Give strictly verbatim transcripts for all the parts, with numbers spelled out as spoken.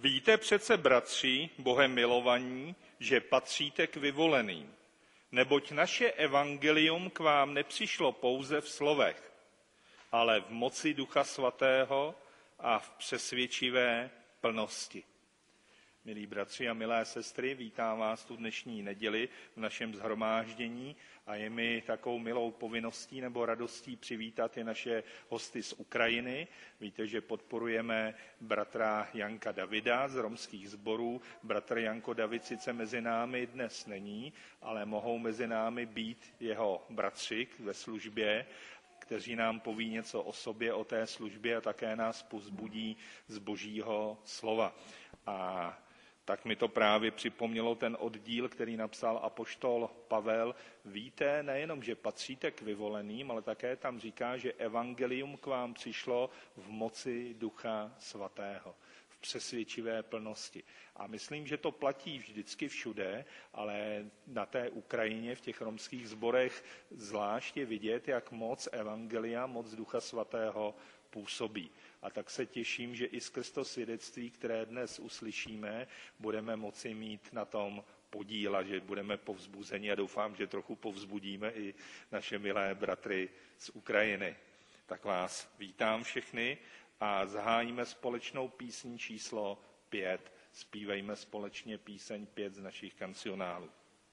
Víte přece, bratři, Bohem milovaní, že patříte k vyvoleným, neboť naše evangelium k vám nepřišlo pouze v slovech, ale v moci Ducha Svatého a v přesvědčivé plnosti. Milí bratři a milé sestry, vítám vás tu dnešní neděli v našem shromáždění a je mi takovou milou povinností nebo radostí přivítat i naše hosty z Ukrajiny. Víte, že podporujeme bratra Janka Davida z romských sborů. Bratr Janko David sice mezi námi dnes není, ale mohou mezi námi být jeho bratři ve službě, kteří nám poví něco o sobě, o té službě a také nás povzbudí z Božího slova. A tak mi to právě připomnělo ten oddíl, který napsal apoštol Pavel. Víte, nejenom, že patříte k vyvoleným, ale také tam říká, že evangelium k vám přišlo v moci Ducha Svatého, v přesvědčivé plnosti. A myslím, že to platí vždycky všude, ale na té Ukrajině, v těch romských sborech zvlášť je vidět, jak moc evangelia, moc Ducha Svatého působí. A tak se těším, že i skrz to svědectví, které dnes uslyšíme, budeme moci mít na tom podíl a že budeme povzbuzeni a doufám, že trochu povzbudíme i naše milé bratry z Ukrajiny. Tak vás vítám všechny a zahájíme společnou písní číslo pět. Zpívejme společně píseň pět z našich kancionálů.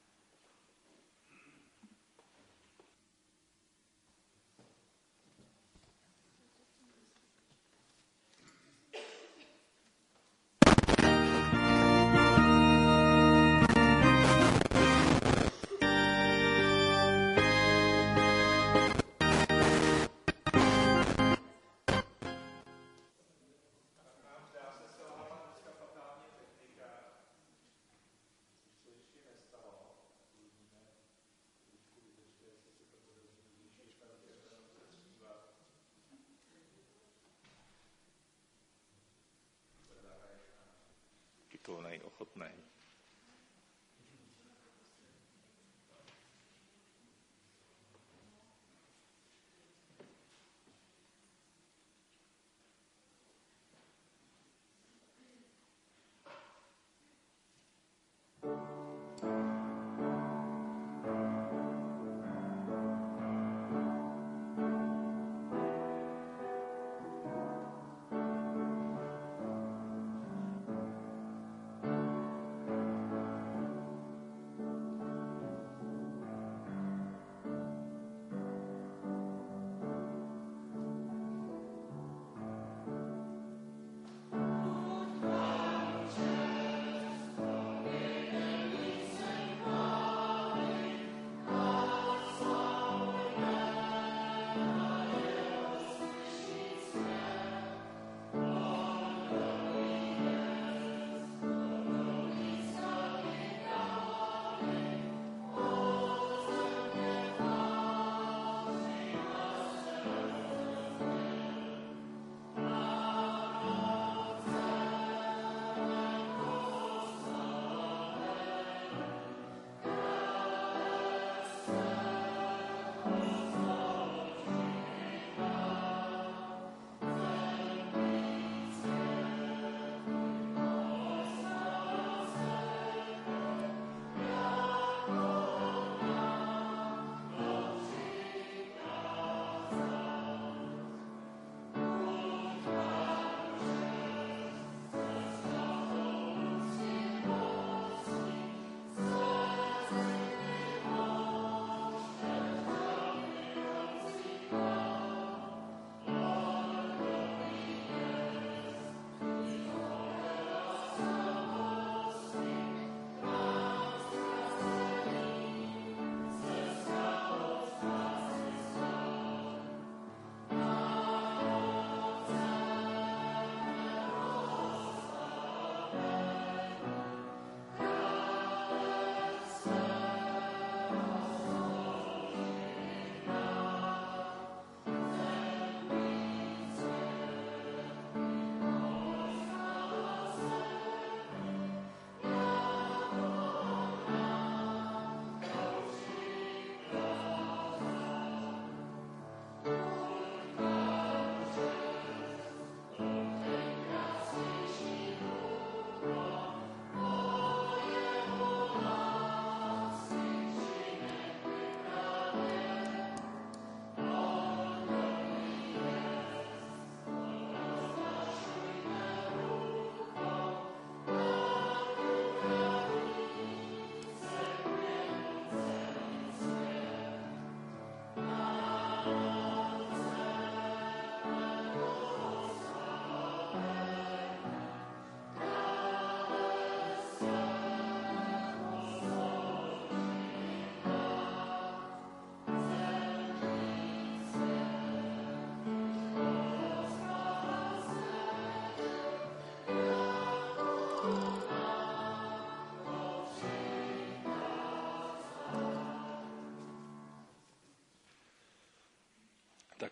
To nejochotnej.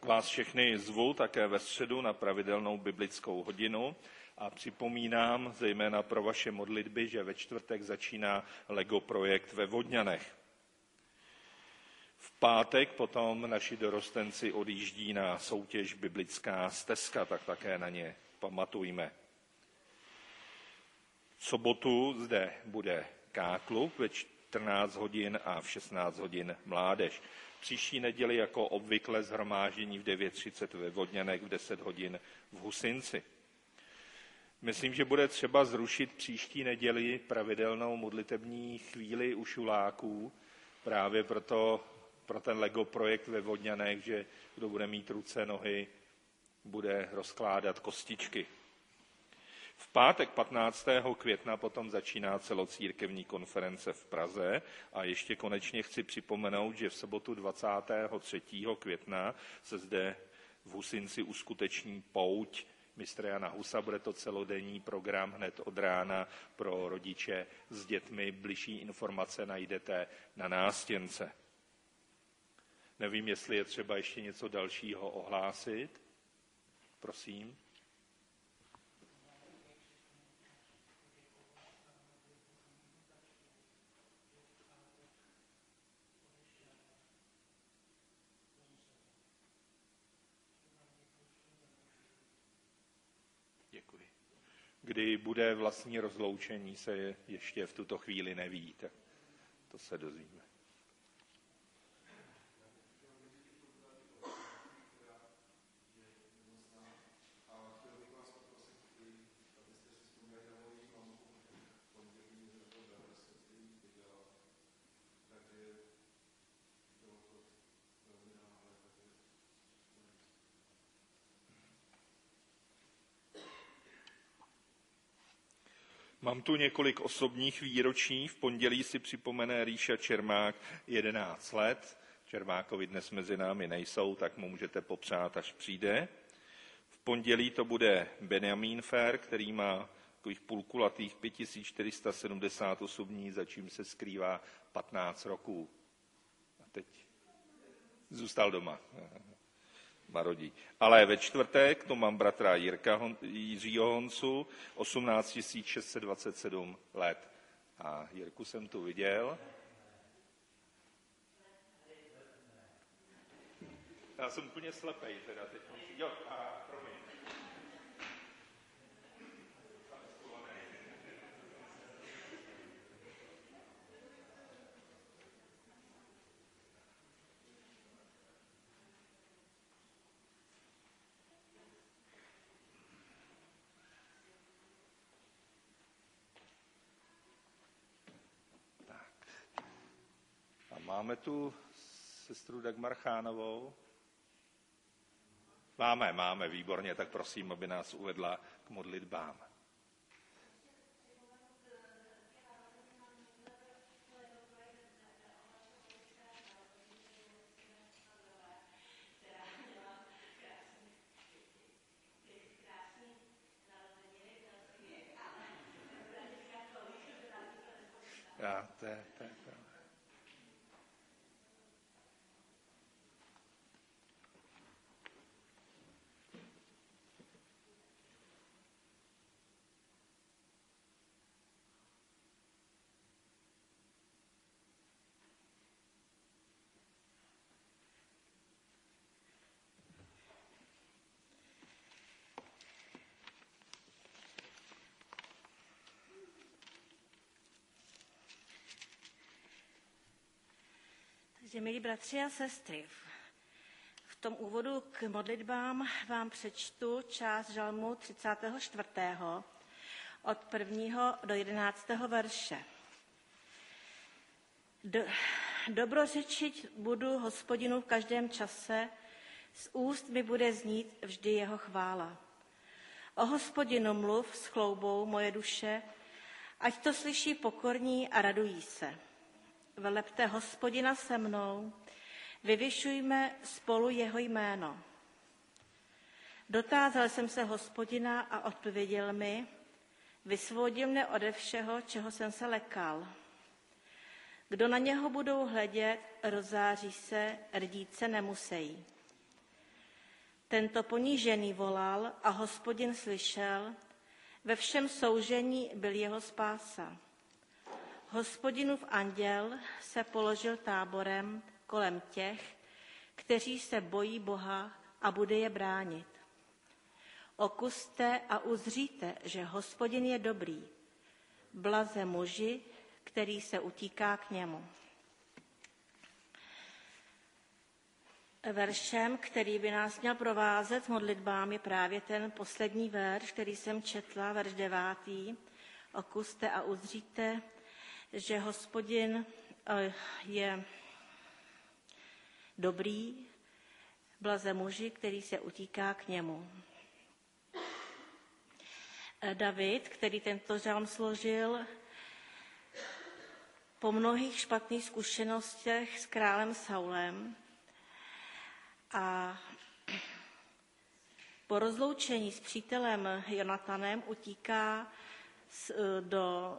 vás všechny zvu také ve středu na pravidelnou biblickou hodinu a připomínám zejména pro vaše modlitby, že ve čtvrtek začíná Lego projekt ve Vodňanech. V pátek potom naši dorostenci odjíždí na soutěž Biblická stezka, tak také na ně pamatujme. V sobotu zde bude K-klub ve čtrnáct hodin a v šestnáct hodin mládež. Příští neděli jako obvykle shromáždění v devět třicet ve Vodňanech, v deset hodin v Husinci. Myslím, že bude třeba zrušit příští neděli pravidelnou modlitební chvíli u šuláků, právě proto, pro ten Lego projekt ve Vodňanech, že kdo bude mít ruce, nohy, bude rozkládat kostičky. V pátek patnáctého května potom začíná celocírkevní konference v Praze a ještě konečně chci připomenout, že v sobotu dvacátého třetího května se zde v Husinci uskuteční pouť mistra Jana Husa. Bude to celodenní program hned od rána pro rodiče s dětmi. Bližší informace najdete na nástěnce. Nevím, jestli je třeba ještě něco dalšího ohlásit. Prosím. Děkuji. Kdy bude vlastní rozloučení, se ještě v tuto chvíli neví, tak to se dozvíme. Mám tu několik osobních výročí. V pondělí si připomene Ríša Čermák jedenáct let. Čermákovi dnes mezi námi nejsou, tak mu můžete popřát, až přijde. V pondělí to bude Benjamín Fér, který má takových půlkulatých pět tisíc čtyři sta sedmdesát osm dní, za čím se skrývá patnáct roků. A teď zůstal doma. Marodí. Ale ve čtvrtek to mám bratra Jirka Hon, Jiřího Honcu, osmnáct tisíc šest set dvacet sedm let. A Jirku jsem tu viděl. Já jsem úplně slepej teda teď. Jo, a promiň. Máme tu sestru Dagmar Chánovou? Máme, máme, výborně, tak prosím, aby nás uvedla k modlitbám. Já, to je, to je, to je. Takže, milí bratři a sestry, v tom úvodu k modlitbám vám přečtu část žalmu třicátého čtvrtého od prvního do jedenáctého verše. Do, dobrořečit budu Hospodinu v každém čase, z úst mi bude znít vždy jeho chvála. O Hospodinu mluv s chloubou moje duše, ať to slyší pokorní a radují se. Velepte Hospodina se mnou, vyvyšujme spolu jeho jméno. Dotázal jsem se Hospodina a odpověděl mi, vysvobodil mne ode všeho, čeho jsem se lekal. Kdo na něho budou hledět, rozzáří se, rdít se nemusejí. Tento ponížený volal a Hospodin slyšel, ve všem soužení byl jeho spása. Hospodinův anděl se položil táborem kolem těch, kteří se bojí Boha a bude je bránit. Okuste a uzříte, že Hospodin je dobrý. Blaze muži, který se utíká k němu. Veršem, který by nás měl provázet modlitbám, je právě ten poslední verš, který jsem četla, verš devátý. Okuste a uzříte, že Hospodin je dobrý, blaze muži, který se utíká k němu. David, který tento žalm složil, po mnohých špatných zkušenostech s králem Saulem a po rozloučení s přítelem Jonatanem utíká do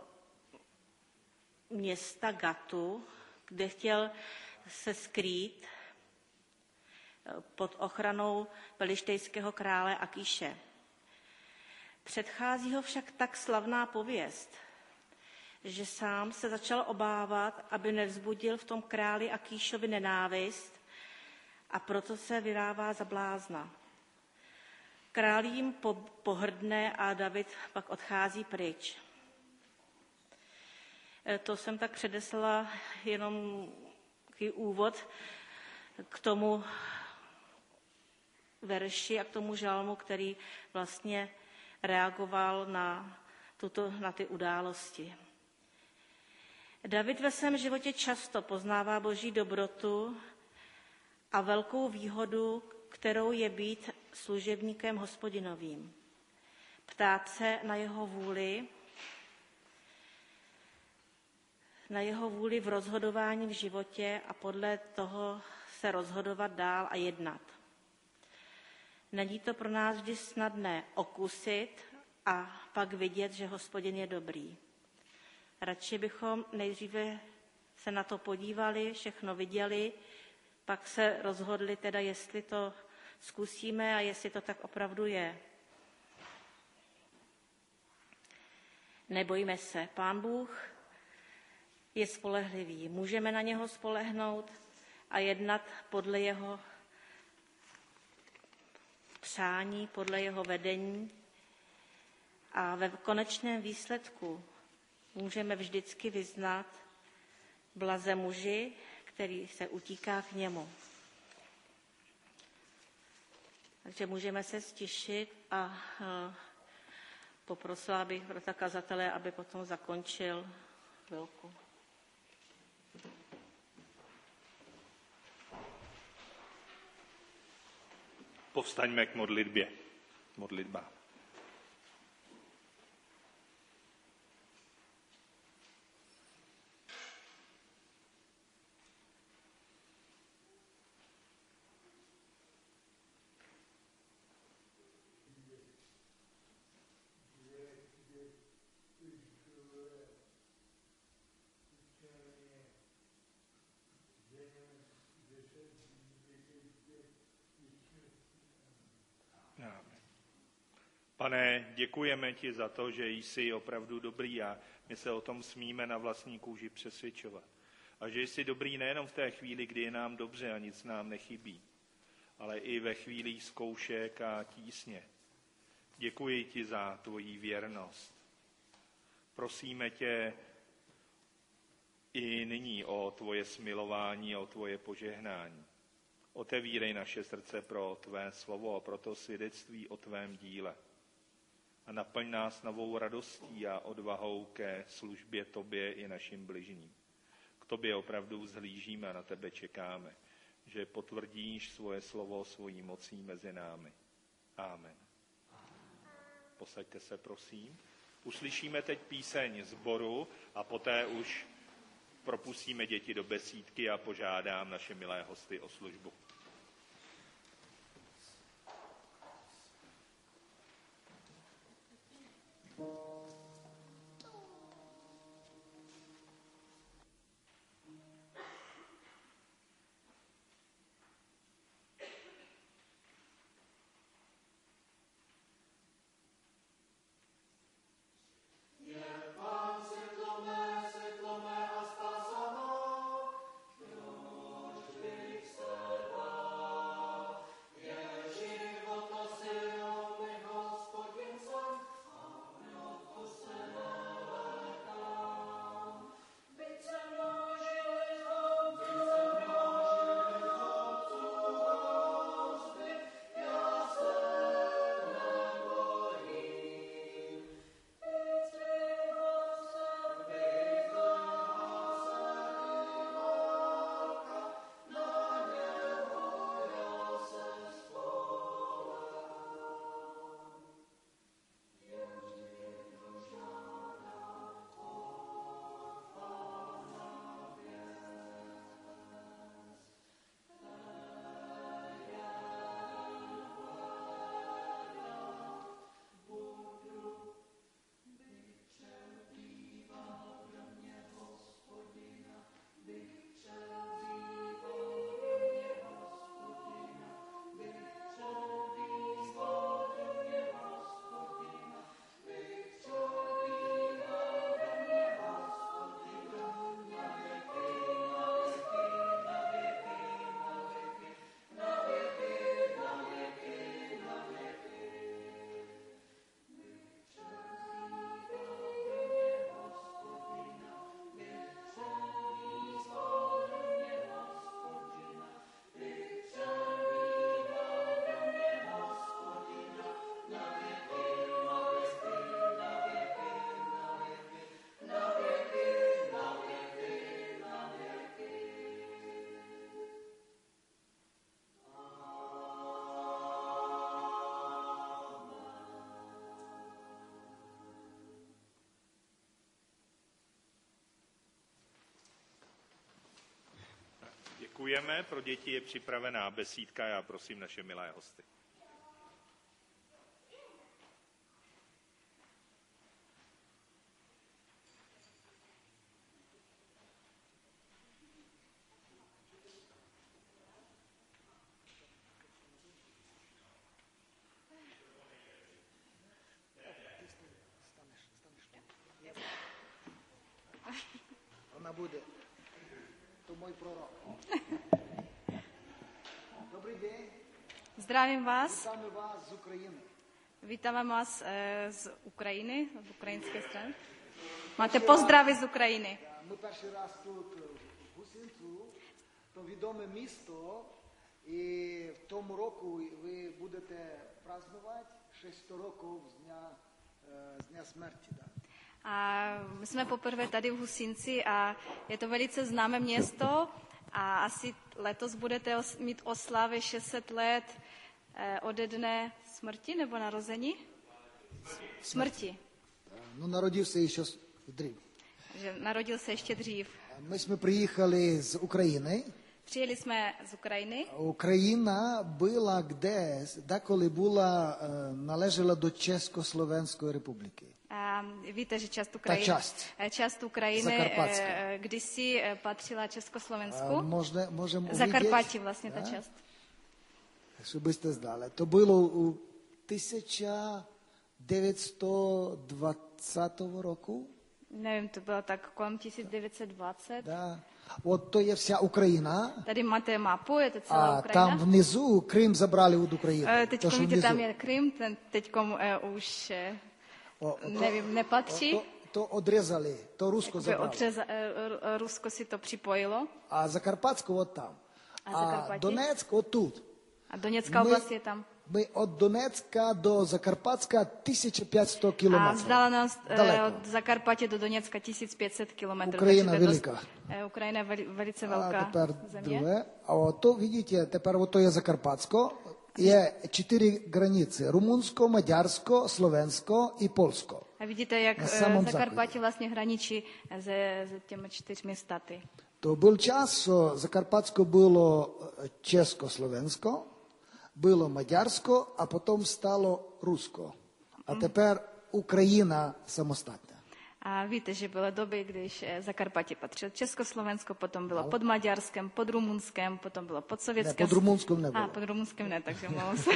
města Gatu, kde chtěl se skrýt pod ochranou pelištejského krále Akíše. Předchází ho však tak slavná pověst, že sám se začal obávat, aby nevzbudil v tom králi Akíšovi nenávist, a proto se vydává za blázna. Král jim pohrdne a David pak odchází pryč. To jsem tak předeslala jenom takový úvod k tomu verši a k tomu žalmu, který vlastně reagoval na, tuto, na ty události. David ve svém životě často poznává Boží dobrotu a velkou výhodu, kterou je být služebníkem Hospodinovým. Ptát se na jeho vůli, na jeho vůli v rozhodování v životě a podle toho se rozhodovat dál a jednat. Není to pro nás vždy snadné okusit a pak vidět, že Hospodin je dobrý. Radši bychom nejdříve se na to podívali, všechno viděli, pak se rozhodli teda, jestli to zkusíme a jestli to tak opravdu je. Nebojme se, Pán Bůh je spolehlivý. Můžeme na něho spolehnout a jednat podle jeho přání, podle jeho vedení. A ve konečném výsledku můžeme vždycky vyznat blaze muži, který se utíká k němu. Takže můžeme se stišit a poprosila bych bratra kazatele, aby potom zakončil chvilku. Povstaňme k modlitbě. Modlitba. Pane, děkujeme ti za to, že jsi opravdu dobrý a my se o tom smíme na vlastní kůži přesvědčovat. A že jsi dobrý nejenom v té chvíli, kdy je nám dobře a nic nám nechybí, ale i ve chvíli zkoušek a tísně. Děkuji ti za tvoji věrnost. Prosíme tě i nyní o tvoje smilování a o tvoje požehnání. Otevírej naše srdce pro tvé slovo a pro to svědectví o tvém díle. A naplň nás novou radostí a odvahou ke službě tobě i našim bližním. K tobě opravdu vzhlížíme a na tebe čekáme, že potvrdíš svoje slovo svojí mocí mezi námi. Amen. Posaďte se, prosím. Uslyšíme teď píseň sboru a poté už propustíme děti do besídky a požádám naše milé hosty o službu. Děkujeme, pro děti je připravená besídka, já prosím naše milé hosty. Ona bude. To můj prorok. Dobrý den. Zdravím vás. Vítáme vás z Ukrajiny. Vítáme vás e, z Ukrajiny, z ukrajinské strany. Máte pozdravy z Ukrajiny. Ми перший раз тут в Гусинцю, то відоме місто, і в тому року ви будете празднувати шість років з дня, з дня смерті. Да? A my jsme poprvé tady v Husinci a je to velice známé město a asi letos budete os, mít oslavy šest set let eh, ode dne smrti nebo narození? Smrti. Ну, народився ще дрів. Že narodil se ještě dřív. Ми jsme приїхали з України. Přijeli jsme z Ukrajiny. Україна була де, деколи була, належала до Československої республіки. A víte, že část Ukrajiny, část. část Ukrajiny Zakarpatská. kdysi patřila Československu. Можна, можемо Zakarpatí vlastně ta да? část. Щоб ви знали. То було у тисяча дев'ятсот двадцятого року. Nevím, to bylo tak kolem tisíc devět set dvacet. Да. От то є вся Україна. Tady máte mapu, je to celá А Ukrajina. там внизу Крим забрали від України. Teď То, що vidíte, tam внизу. je Krym, ten teď už eh, О, то- nevím, nepatří. То, то одрізали, то Русько Jakoby забрали. odřeza, eh, Rusko si to připojilo. А Закарпатську от там. А А Закарпаття? Донецьк от тут. A Doněcká My- oblast je tam. Ми від Донецька до Закарпатська тисяча п'ятсот A кілометрів. vzdálenost eh, Daleko. od Zakarpatě do Doněcka tisíc pět set kilometrů. Україна takže to je велика. dost- eh, Ukrajina je veli- velice А velká тепер země. друге. А от то, видите, тепер от то є Закарпатсько. Є чотири границі. Румунсько, Мадярсько, Словенсько і Польсько. A vidíte, jak Na eh, samom Zakarpatí vlastně hraničí se, se těmi čtyřmi státy. То був час, що Закарпатсько було Чесько-Словенсько, було Мадярсько, а потім стало Русько. А тепер Україна самостатня. A víte, že byly doby, když eh, Zakarpatí patřilo Československo, potom bylo pod Maďarskem, pod Rumunskem, potom bylo pod Не, Sovětském. под Румунськом не було. A pod Rumunskem ne, takže mluvám se.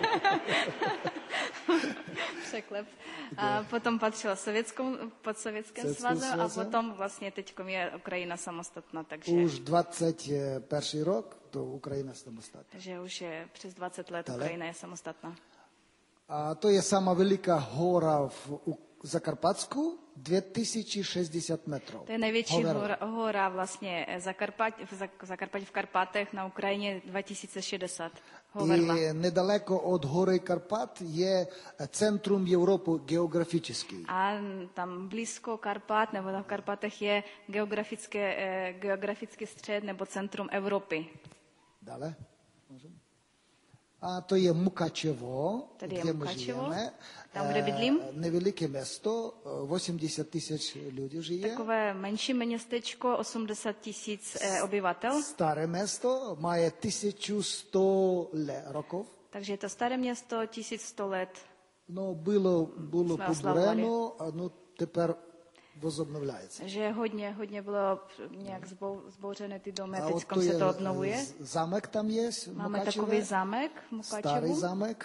Překlep. A potom patřilo sovětskou, pod Sovětským Sovětským svazem a svazem. potom vlastně teď je Ukrajina samostatná, takže, Už двадцять перший рік, то Україна самостатня. takže už je přes dvacet let Ale- Ukrajina je samostatná. А то є сама велика гора в У- Закарпатську, дві тисячі шістдесят метрів. To je největší Hovero. hora, hora vlastně eh, Zakarpatí, v Zak- Zakarpatí v Karpatech na Ukrajině dva tisíce šedesát. Hoverla. І недалеко від гори Карпат є центром Європи географічний. A tam blízko Karpat nebo tam v Karpatech je geografické, eh, geografický střed nebo centrum Evropy. Далі. Можемо? А то є Мукачево, Tady je де ми Mukačevo, живемо. tam, kde Е, bydlím. Невелике місто, вісімдесят тисяч людей живе. Takové menší městečko, osmdesát tisíc eh, obyvatel. Старе місто має тисяча сто ле- років. Takže je to staré město, tisíc sto let. Ну, було, було Ми ославлювали. побурено, а ну тепер возобновляється. Takže hodně, hodně bylo nějak zbou, zbouřené ty domy a А teď от то se є to obnovuje. з- замок там є, Máme Мукачеве, takový zámek v старий Mukačevu. замок.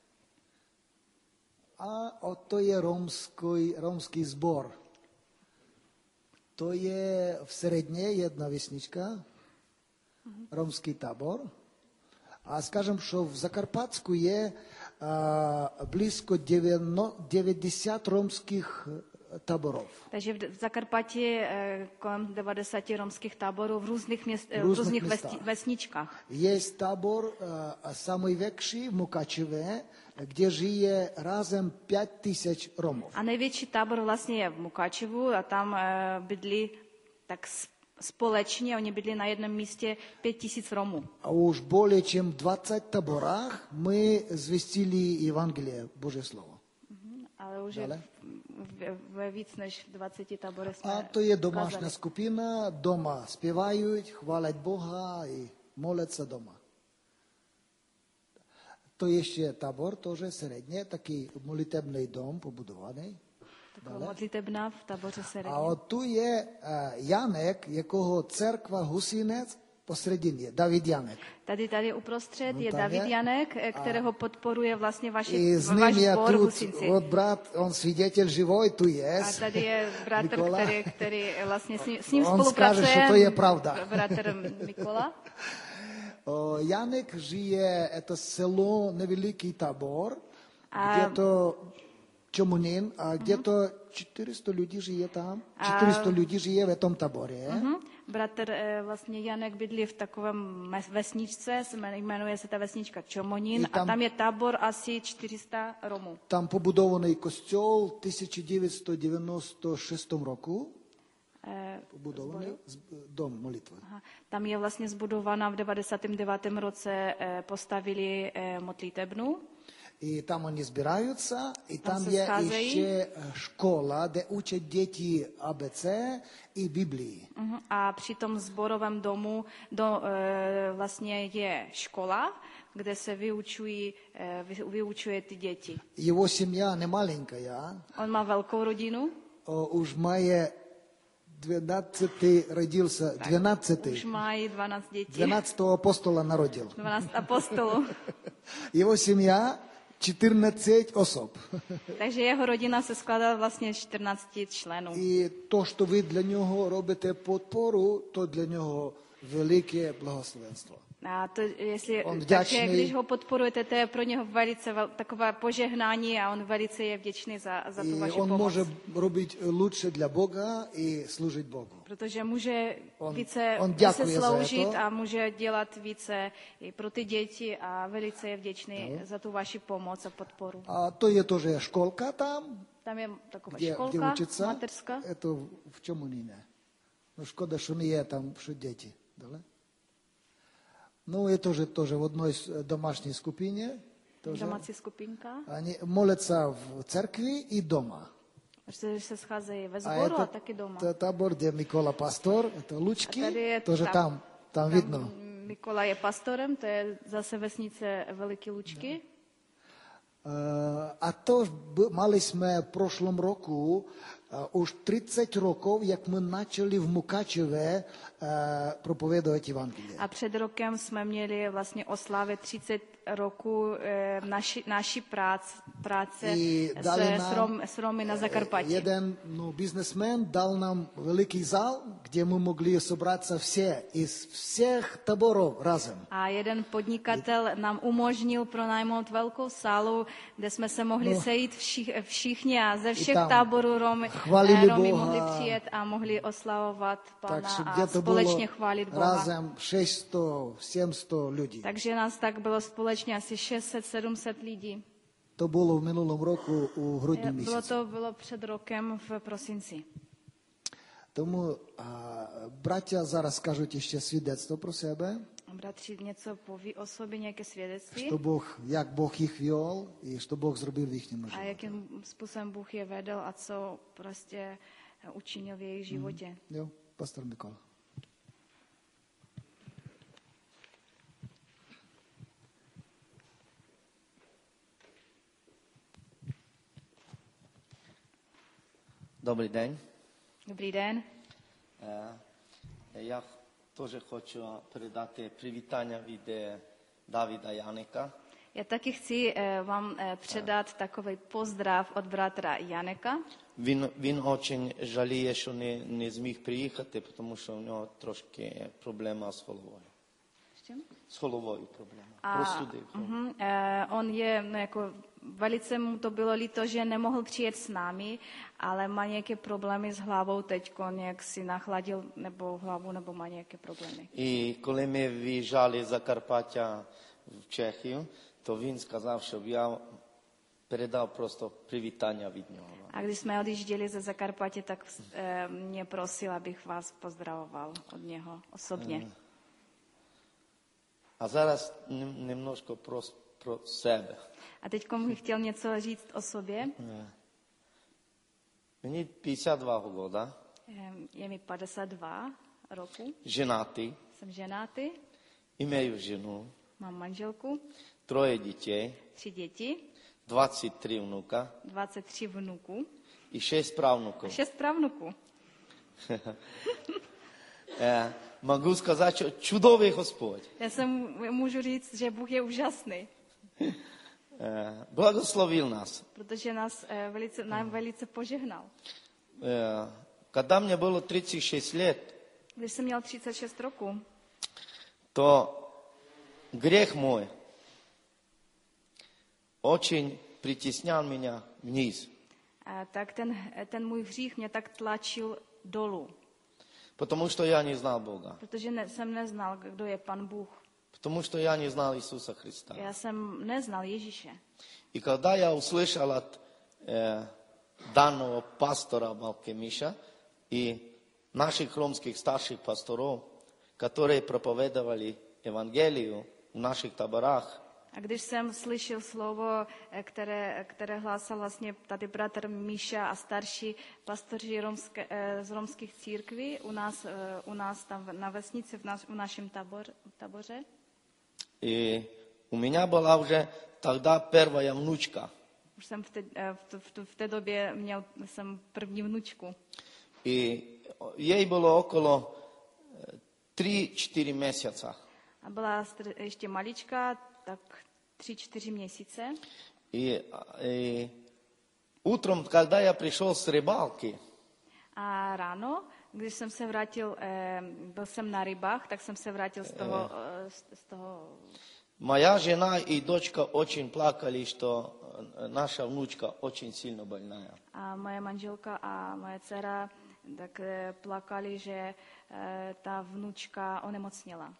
А от то є ромський, ромський збор. То є в середнє одна вісничка, ромський табор. А скажемо, що в Закарпатську є а, близько дев'яносто ромських таборів. Takže v v Zakarpatí je eh, kolem devadesát romských táborů v různých, měst, eh, v různých různých městách. vesti, vesničkách. Є табор а, самий векший в Мукачеве, де живе разом п'ять тисяч ромів. A největší tábor vlastně je v Mukačevu a tam eh, bydlí tak s- společně, oni bydlí na jednom místě pět tisíc Romů. А уж более чем в двадцати таборах мы звестили Евангелие, Божье Слово. Ale už je Dále. ve, ve víc než dvaceti táborech jsme А то є домашня kázali. скупина, дома співають, хвалять Бога і моляться дома. То є ще табор, теж середнє, такий молитебний дом побудований. Taková modlitebna v táboře А Seredě. от tu є е, Яник, якого церква Гусинець посередині, Давид Яник. Tady, tady uprostřed No je tam David je. Janek, eh, kterého podporuje vlastně vaši, І з váš ним є sbor тут, Husinci. от брат, он свидетель живой, tu є. A tady je bratr, Mikola. který, který vlastně s ním, s ním On spolupracuje. skáže, že to je pravda. Bratr Mikola. О, Яник žije, це село, невеликий табор, А- где-то Чомунин, а где-то четыреста людей žije tam. четыреста людей žije v tom taboře. Mhm. Bratr eh, vlastně Janek bydlí v takovém mes- vesničce, se jmen- jmenuje se ta vesnička Čomonín I tam- a tam je tábor asi čtyři sta Romů. Там побудований костьол в тисяча дев'ятсот дев'яносто шостому року. Eh, Побудований з- дом молитви. aha. Tam je vlastně zbudovaná v devadesátém devátém roce, eh, postavili eh, modlitebnu. І там вони збираються, і Там там се є схазаjí. ще школа, де учать діти А Б Це і Біблії. Mhm. A při tom zborovém domu do, eh, vlastně je škola, kde se vyučují, eh, vy- vyučuje ty děti. Його сім'я не маленька, On má velkou rodinu, о, уж має дванадцятий родився, дванадцятий, už mají dvanáct dětí, дванадцятого апостола народил. dvanáct apostolů. Його сім'я чотирнадцять особ. Takže jeho rodina se skládá vlastně z čtrnácti členů. І то, що ви для нього робите підпору, то для нього велике благословенство. A to, jestli, On takže vděčný. když ho podporujete, to je pro něho velice vel, takové požehnání a on velice je vděčný za, za tu І vaši він pomoc. може робити лучше для Бога і служити Богу. Protože může On- více on se děkuje za sloužit to. a může dělat více i pro ty děti a velice je vděčný za tu vaši pomoc a podporu. А то є теж школка там, Tam je taková де, де školka учиться. mateřská. Це в чому ні не. Ну, шкода, що не є там, що діти. Дали? Ну, і теж, теж в одній с- домашній скупині. Теж. Domácí skupinka. Вони моляться в церкві і дома. Že se scházejí ve А sboru a это taky doma. т- табор, де Микола Пастор, это Лучки, A tady je тоже tam- там, там видно. Mikola je pastorem, to je zase vesnice Veliký Lučky. Е, А то ж б- мали ми в прошлом року е, уж тридцять років, як ми почали в Мукачеве е, проповідувати Євангеліє. A před rokem jsme měli vlastně oslavit třicet roku eh, naši, naší prác, práce I s, dali s, nám, Rom, s Romy na Zakarpatí. Jeden ну, бизнесмен дал нам великий зал, где мы могли собраться все из всех таборов разом. A jeden podnikatel nám umožnil pronajmout velkou sálu, kde jsme se mohli No. sejít všich, všichni a ze všech tam táborů Romy, chválili Romy Boha. mohli přijet a mohli oslavovat Pána Так що a где-то společně було chválit Boha. разом шестьсот сімсот людей. Takže nás tak bylo společně asi šest set sedm set lidí. То було в минулому року у грудні Bylo місяці. to bylo před rokem v prosinci. Тому а, браття зараз скажуть ще свідоцтво про себе, Bratři něco poví o sobě, nějaké svědectví що Бог, як Бог їх вів і що Бог зробив в їхньому a житті. jakým způsobem Bůh je vedl a co prostě učinil v jejich životě. Jo, пастор Микола. Добрий день. Dobrý den. Е, Я теж хочу передати привітання від е, Давіда Яника. Já taky chci eh, vám eh, předat takový pozdrav od bratra Janeka. Він, він очень жаліє, що не, не зміг приїхати, тому що в нього трошки проблема з головою. З головою проблема. A, Простудив. mhm, eh, on je, no jako, velice mu to bylo líto, že nemohl přijet s námi, ale má nějaké problémy s hlavou teď, nějak si nachladil nebo hlavu, nebo má nějaké problémy. І коли ми виїжджали з Закарпаття в Чехію, то він сказав, щоб я передав просто привітання від нього. A když jsme odjížděli ze Zakarpatě, tak eh, mě prosil, abych vás pozdravoval od něho osobně. А зараз нем- немножко про, про себе. A teď bych chtěl něco říct o sobě. Мне пятьдесят два года. Ehm, Je mi padesát dva roku, Женатый. jsem ženátý, Имею жену. mám manželku, Трое детей. tři děti, двадцать три внука. dvacet tři vnuků И шесть a правнуков. šest pravnuků. Э, Могу сказать, что чудовый Господь. Já jsem můžu říct, že Bůh je úžasný, Э, Благословил нас. protože nás eh, velice, nám velice požehnal. Э, Когда мне было тридцать шесть лет, Když jsem měl třicet šest roku, то грех мой очень притеснял меня вниз. eh, tak ten, ten můj hřích mě tak tlačil dolů, Потому что я не знал Бога. protože ne, jsem neznal, kdo je Pan Bůh. Потому что я не знал Иисуса Христа. Já jsem neznal Ježíše. И когда я услышал от э, данного пастора Балкемиша и наших ромских старших пасторов, которые проповедовали Евангелию в наших таборах, A když jsem slyšel slovo, eh, které, které hlásal vlastně tady bratr Míša a starší pastoři romské, eh, z romských církví u nás, eh, u nás tam na vesnici, v, naš, v našem tabor, taboře, и у меня была уже тогда первая внучка. už jsem v té, eh, v, v, v té době měl jsem první vnučku. И ей было около три-четыре месяца. A byla str- ještě malička, tak tři, čtyři měsíce. И, и утром, когда я пришел с рыбалки, A ráno, když jsem se vrátil, eh, byl jsem na rybách, tak jsem se vrátil z toho, eh, z, z toho моя жена и дочка очень плакали, что наша внучка очень сильно больная. a moje manželka a moje dcera tak eh, plakali, že eh, ta vnučka onemocněla.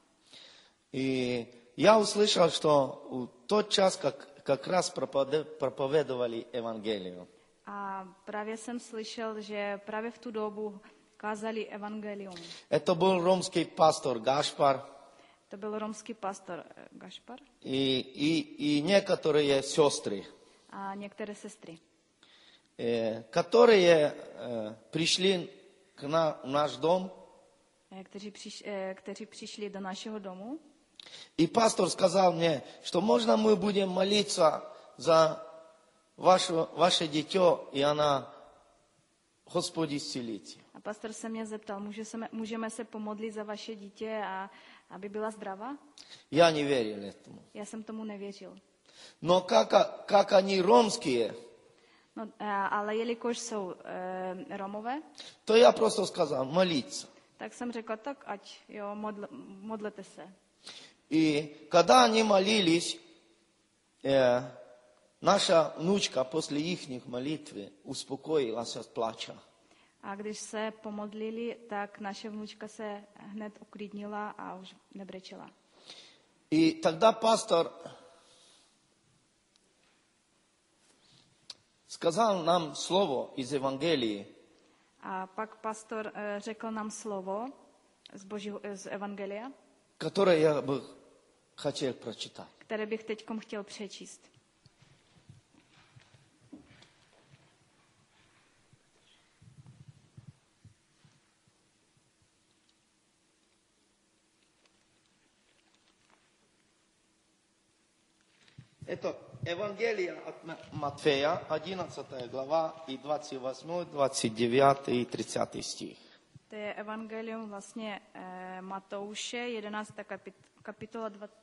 И я услышал, что в тот час как, как раз пропаде- проповедовали Евангелию. A právě jsem slyšel, že právě v tu dobu kázali evangelium. Это был ромский пастор Гашпар To byl romský pastor eh, Gašpar и, и, и некоторые сестры, a některé sestry, э, которые э, пришли к на, в наш дом. eh, kteří, přiš, eh, kteří přišli do našeho domu. И пастор сказал мне, что можно мы будем молиться за ваше, ваше дитё, и она, Господи, исцелите. A pastor se mě zeptal, může se, můžeme se pomodlit za vaše dítě, a aby byla zdravá? Я не верил этому. Já jsem tomu nevěřil. Но как, как они ромские, No, eh, ale jelikož jsou eh, Romové, то я просто сказал молиться. tak jsem řekla, tak ať, jo, modl, modlete se. И когда они молились, э, наша внучка после их молитвы успокоилась от плача. A když se pomodlili, tak naše vnučka se hned uklidnila a už nebrečela. И тогда пастор сказал нам слово из Евангелии, A pak pastor eh, řekl nám slovo z, Božího, eh, z Evangelia, которое я бы хотел прочитать. které bych teď chtěl přečíst. Это Евангелие от Матфея, одиннадцатая глава, и двадцать восьмой, двадцать девятый и тридцатый стих. To je Evangelium vlastně eh, Matouše, jedenáctá kapit, kapitola dvacet,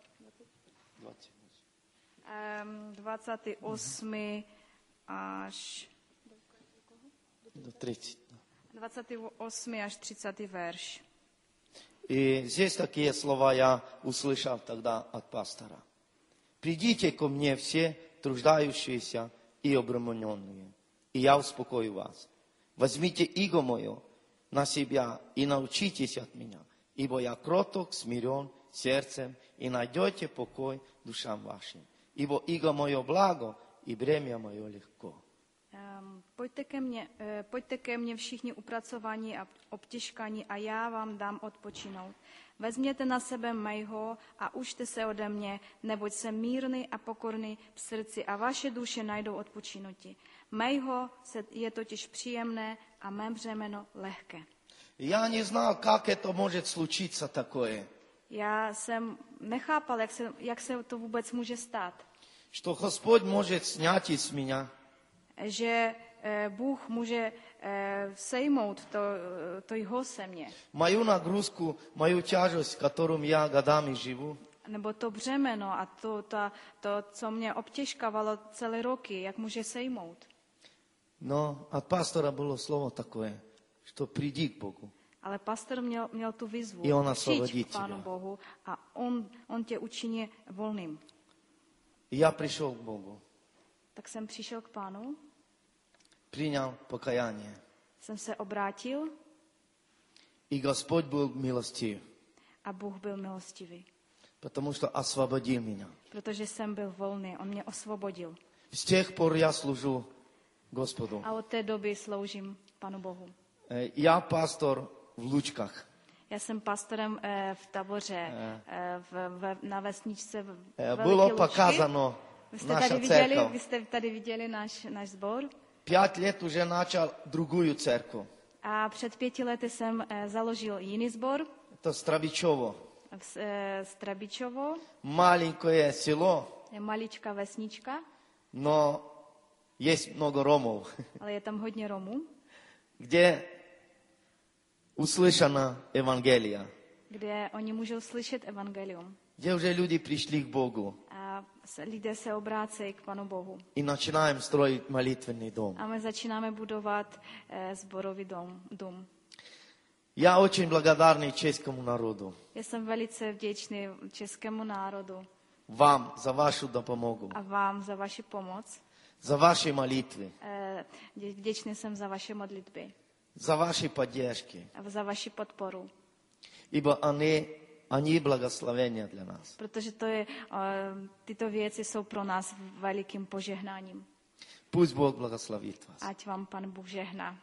ehm, dvacátý osmý až До тридцати. dvacátý osmý až třicátý verš. И здесь такие слова я услышал тогда от пастора. «Придите ко мне все труждающиеся и обремененные, и я успокою вас. Возьмите иго мое на себя и научитесь от меня, ибо я кроток, смирен сердцем, и найдете покой душам вашим. Ибо иго мое благо, и бремя мое легко». Ehm, Pojďte ke mně, eh, pojďte ke mně všichni upracovaní a obtěžkaní a já vám dám odpočinout. Vezměte na sebe mého a učte se ode mě, neboť jsem mírný a pokorný v srdci a vaše duše najdou odpočinutí. Mého se je totiž příjemné a mé břemeno lehké. Я не знал, как это может случиться такое. Já jsem nechápal, jak se, jak se to vůbec může stát. Что Господь может снять из меня Že eh, Bůh může eh, sejmout to, to jeho se mě. мою нагрузку, мою тяжесть, в котором я годами живу. Nebo to břemeno a to, to, to, co mě obtěžkávalo celé roky, jak může sejmout. Но от пастора было слово такое, что приди к Богу. Ale pastor měl, měl tu výzvu. I on osvobodí Přijď k Pánu tebe. Bohu a on, on tě učiní volným. И я пришел к Богу, Tak jsem přišel k Pánu, принял покаяние. jsem se obrátil И Господь был милостив, a Bůh byl milostivý. потому что освободил меня. Protože jsem byl volný, on mě osvobodil. С тех пор я служу Господу. A od té doby sloužím Pánu Bohu. Э, Я пастор в Лучках. Já jsem pastorem eh, v Taboře, eh, v, v, na vesničce v Э, Veliké Было Lučky. показано Vy jste, наша tady viděli, церковь. vy jste tady viděli náš, náš sbor. Пять лет уже начал другую церковь. A před pěti lety jsem eh, založil jiný sbor Это Страбичево. v eh, Strabičovo, Маленькое село, je maličká vesnička, но есть много ромов, ale je tam hodně Romů, где услышана Евангелие, kde oni můžou slyšet evangelium. где уже люди пришли к Богу. A se- lidé se obrácejí k Panu Bohu. И начинаем строить молитвенный дом. A my začínáme budovat eh, sborový dom, dům. Я очень благодарный чешскому народу, Já jsem velice vděčný českému národu вам за вашу допомогу, a vám za vaši pomoc. за ваши молитвы, Eh, vdě- Vděčný jsem za vaše modlitby за ваши поддержки, a za vaši podporu, ибо они, они благословения для нас. protože to je, eh, tyto věci jsou pro nás velikým požehnáním. Пусть Бог благословит вас. Ať vám Pan Bůh žehná.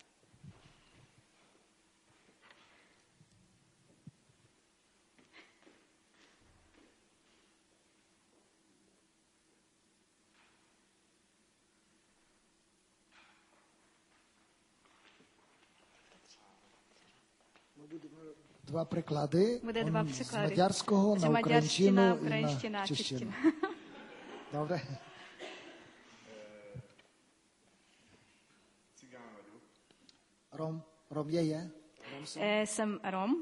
Два приклади. Буде Он два З překlady. мадярського З на мадярщина, українщину і українщина, на чищину. чищина. Добре? Ром, Ром є, є. Ром сам. Eh, Jsem Rom,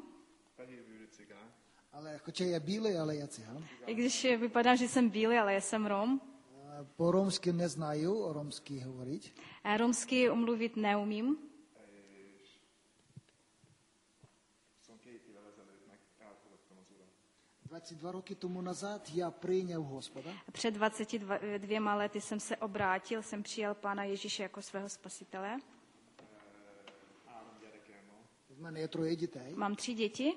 Але, хоча я білий, але я циган. i když vypadá, že jsem bílý, ale já jsem Rom. Е, По-ромськи не знаю, ромський говорить. Eh, Romsky umluvit neumím. двадцять два роки тому назад я прийняв Господа. Před dvaceti dvěma lety jsem se obrátil, jsem přijal Pána Ježíše jako svého spasitele. В мене є троє дітей. Mám tři děti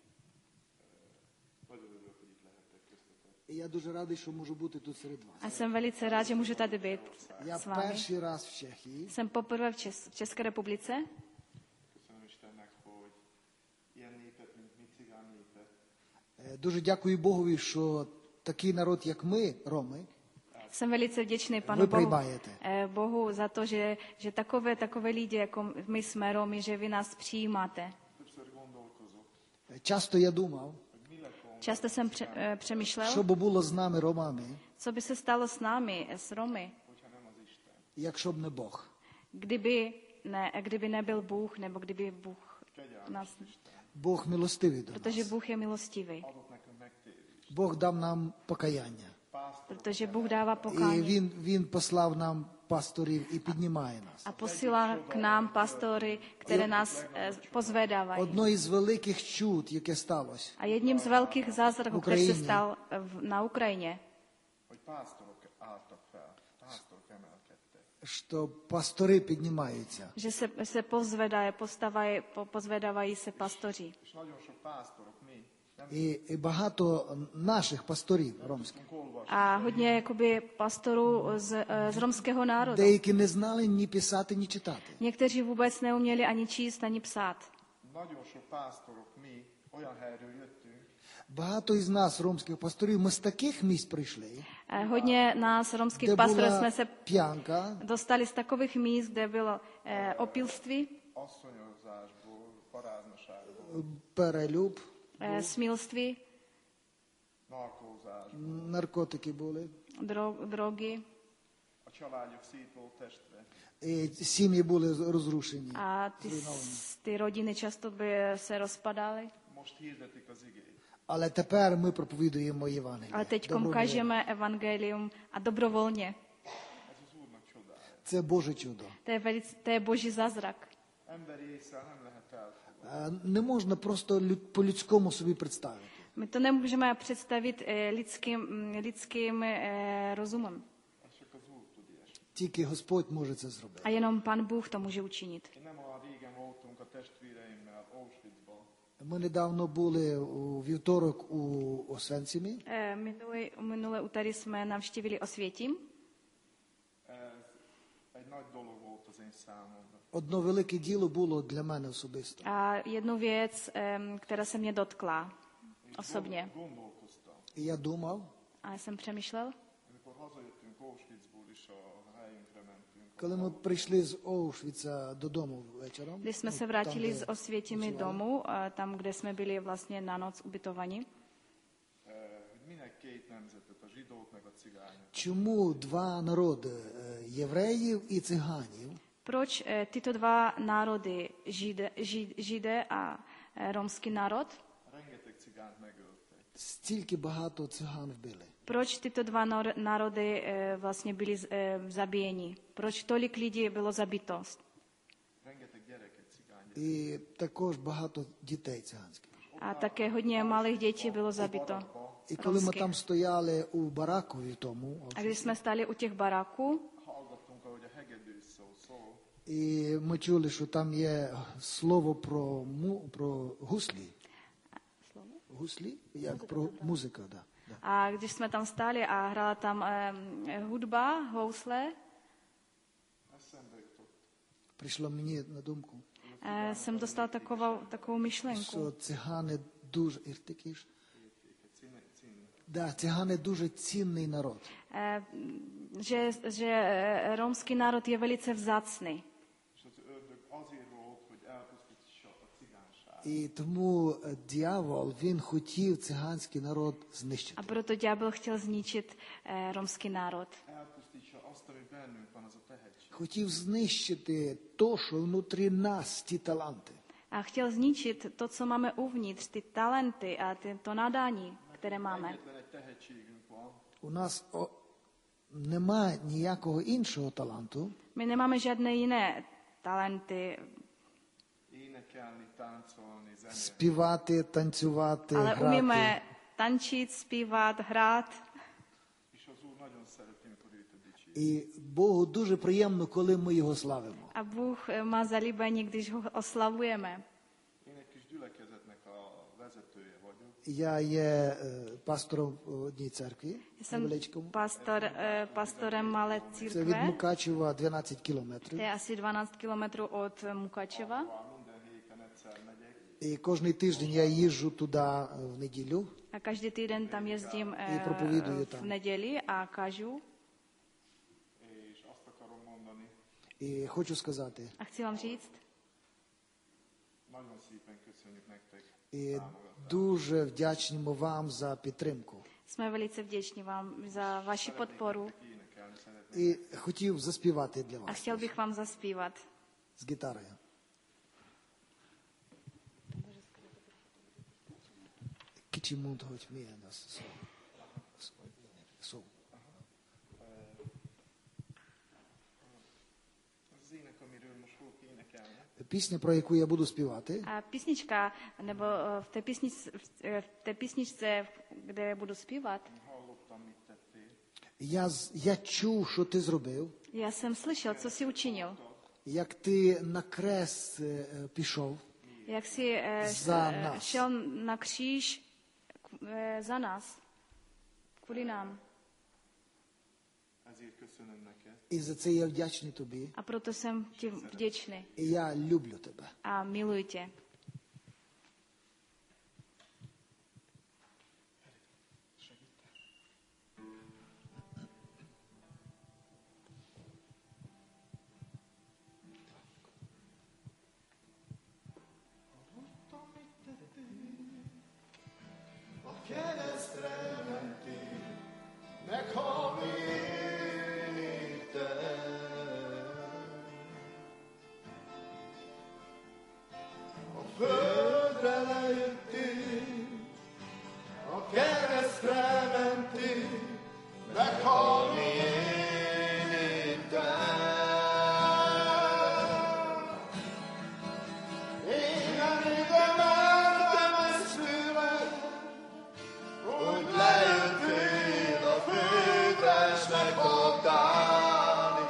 І я дуже радий, що можу бути тут серед вас. a jsem velice rád, že můžu tady být Я s vámi. перший раз в Чехії. Jsem poprvé v, Čes- v České republice. Köszönöm Istennek, hogy ilyen népet, mint mi cigán népet, Е, Дуже дякую Богові, що такий народ, як ми, роми, Jsem velice vděčný Panu ви Bohu, приймаєте. eh, Bohu za to, že, že takové, takové lidi, jako my jsme Romy, že vy nás přijímáte. többször gondolkozok, Е, Часто я думав, hogy mi lett volna, Často jsem pře- eh, přemýšlel, що би було з нами, ромами, co by se stalo s námi, s Romy, hogyha nem az Isten. якщо б не Бог. kdyby, ne, kdyby nebyl Bůh, nebo kdyby Bůh nás... Бог милостивий до Protože нас. Bůh je milostivý. Adott nekünk megtérést. Бог дав нам покаяння. Protože Bůh dává І pokání. він, він послав нам пасторів і піднімає нас. A posílá k nám pastory, které nás eh, pozvedávají. Одно із великих чуд, яке сталося, A jedním z velkých zázraků, který se Ukrajině. stal eh, v- na Ukrajině, Hogy pásztorok álltak fel, pásztorok emelkedtek. що пастори піднімаються. že se, se pozvedají, postavají, po, pozvedávají se pastoři. És nagyon sok pásztorok mi І, і багато наших пасторів ромських. A hodně jakoby pastorů z, eh, z romského národa. Деякі не знали ні писати, ні читати. Někteří vůbec neuměli ani číst, ani psát. Nagyon sok pásztorok mi olyan helyről jöttünk, Багато із нас, ромських пасторів, ми з таких місць прийшли, Eh, Hodně nás romských де pastorů була jsme se п'янка, dostali z takových míst, kde bylo eh, opilství, asszonyozásból, paráznaságból, перелюб, eh, smilství, narkózásból, наркотики були. dro- drogy. a családjuk szétvolt testre. І сім'ї були розрушені. A ty, s- ty rodiny často by se rozpadaly. Most hirdetik az igét. Але тепер ми проповідуємо Євангеліє. Ale teď Добру kažeme evangelium a dobrovolně. Ez az Úrnak csodája. Це Боже чудо. To je, velice, to je boží zázrak. Emberi észre nem lehet elfogadni. А, Не можна просто лю- по-людському собі представити. My to nemůžeme představit eh, lidským, mm, lidským eh, rozumem. Ez csak az Úr tud ilyesmit. Тільки Господь може це зробити. A jenom Pan Bůh to může učinit. Én nem olyan régen voltunk a testvéreimmel Auschwitzban. Ми недавно були у вівторок у Освенцимі. Eh, Minulé, minulé úterý jsme navštívili Osvětím. Ez egy nagy dolog volt az én számomra. Одно велике діло було для мене особисто. A jednu věc, em, která se mě dotkla osobně. Gondolkoztam. І я думав, A já jsem přemýšlel, Amikor hazajöttünk Auschwitzból és a helyünkre mentünk, коли ми прийшли з Оушвіца додому вечором, když jsme ну, se vrátili там, z де Osvětimi ночували, domů, a tam, kde jsme byli vlastně na noc ubytovaní, eh, hogy minek két nemzetet, a zsidót meg a cigányok. чому два народи е, євреїв і циганів proč eh, tyto dva národy, žide, žid, židé a eh, romský národ, Rengeteg cigányt megöltek. стільки багато циган вбили? proč tyto dva nor- národy eh, vlastně byly z- eh, zabíjeni, proč tolik lidí bylo zabito. Rengeteg gyereket cigány. І також багато дітей циганських. A také hodně malých dětí bylo zabito. І коли ми Romských. там стояли у Баракові тому, A když jsme stáli u těch baráků, Hallgattunk, ahogy a hegedűs szó szól, і ми чули, що там є слово про, му, про гуслі. Гуслі? Як про музика, да. да. a když jsme tam stáli a hrála tam eh, hudba, housle, eszembe jutott, Прийшло мені на думку, eh, jsem dostal takovou, takovou myšlenku. що цигани дуже іртикіш. Да, цигани дуже цінний народ. Eh, že, že eh, romský národ je velice vzácný. és az ördög azért volt, hogy elpusztítsa a cigányságot. І тому е, дьявол, він хотів циганський народ знищити. A proto ďábel chtěl zničit eh, romský národ. Elpusztítsa azt, ami bennünk van, az a tehetség. Хотів знищити то, що внутрі нас, ті таланти. A chtěl zničit to, co máme uvnitř, ty talenty a ty, to nadání, které máme. Egyetlen egy tehetségünk van, У нас о, немає ніякого іншого таланту, My nemáme žádné jiné talenty, énekelni, táncolni, zenélni. співати, танцювати, ale грати. umíme tančit, zpívat, hrát. És az Úr nagyon szereti, amikor őt a dicsérjük. І Богу дуже приємно, коли ми його славимо. A Bůh eh, má zalíbení, když ho oslavujeme. Én egy kis gyülekezetnek a vezetője vagyok. Я є е, пастором в одній церкві, Jsem невеличкому. pastor, eh, pastorem malé Це від církve. Мукачева дванадцять To кілометрів. je asi dvanáct kilometrů od Mukačeva. Minden héten egyszer megyek, І кожен тиждень я їжджу туди е, в неділю. A každý týden tam jezdím eh, I propovíduju v tam. neděli a kážu. és azt akarom mondani, І хочу сказати, A chci vám říct, nagyon szépen köszönjük nektek. і дуже вдячнімо вам за підтримку. jsme velice vděční vám za vaši podporu Énekelni szeretnék. І хотів заспівати для a вас chtěl bych vám zaspívat. з гітарою. Kicsi mondd, hogy milyen az szó. Szó. Az az ének, amiről most fogok énekelni, Пісня, про яку я буду співати, A písnička, nebo eh, v té, písnič, v té písničce, kde budu zpívat, hallottam, mit tettél. я, з- я чув, що ти зробив, já jsem slyšel, co jsi učinil. як ти на крест е, е, пішов Jak jsi eh, Za eh, nás. šel na kříž eh, za nás, kvůli nám. Ezért köszönöm neked, І за це я вдячний тобі. A proto jsem ti vděčný І я люблю тебе. a miluji tě. Földre lejöttél, a keresztre mentél, meghalni érte. Én nem ide mentem ezt tőled, hogy lejöttél a földre, s meghaltál.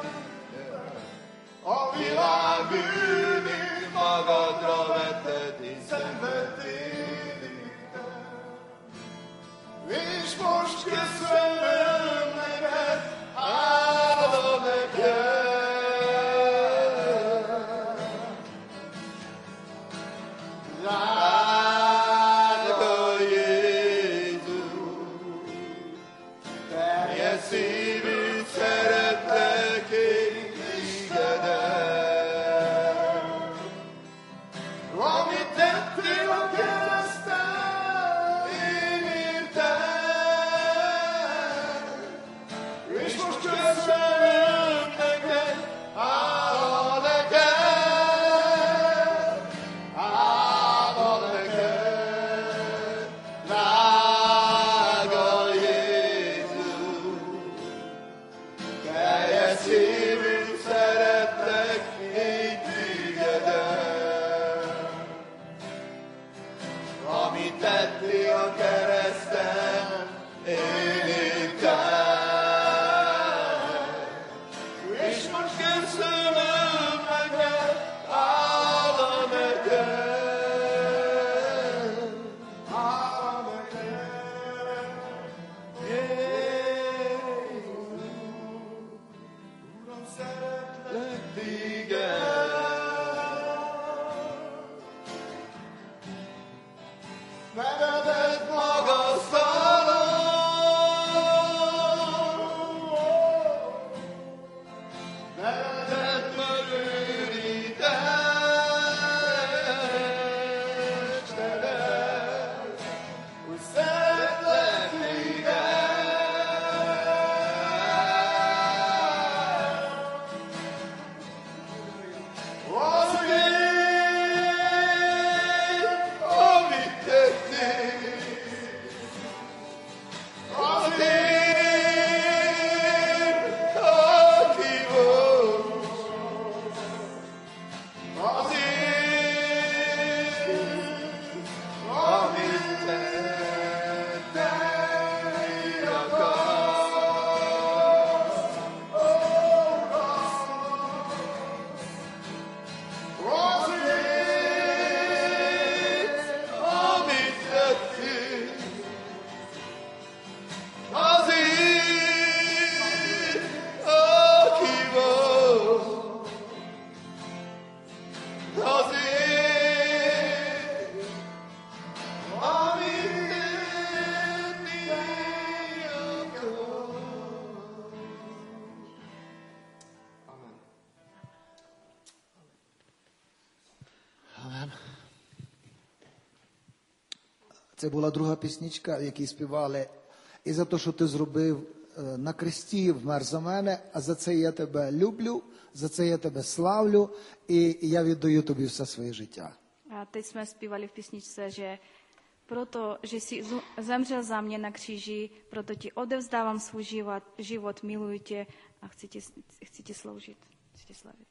A világ bűnét magadra vetted, és szenvedtél értem. És most köszönöm neked, hála neked. Drága Jézus, teljes szívű szeretlek én tigedet. Amit tettél a kereszten, én értem. És most köszönöm neked, hála neked, hála neked, drága Jézus. Teljes szívű szeretlek én tigedet. Amit tettél a kereszten, én értem. És most köszönöm neked, hála neked, hála neked. Jézus, Uram, szeretlek téged. Nevedet magasztalom, nevedet megőrítetted, hogy szeretlek téged. Azért, amit tettél, azért, aki volt, azért, amit tenni akarsz. Azért, amit tettél, azért, aki volt, azért, amit tenni akarsz. Amen. Амен. Це була друга піснічка, в якій співали. І за те, що ти зробив е, на кресті, вмер за мене, а за це я тебе люблю, за це я тебе славлю, і я віддаю тобі все своє життя. A teď jsme zpívali v písničce, že proto, že jsi zu- zemřel za mě na kříži, proto ti odevzdávám svůj život, život miluji tě a chci ti, chci ti sloužit, chci tě slavit.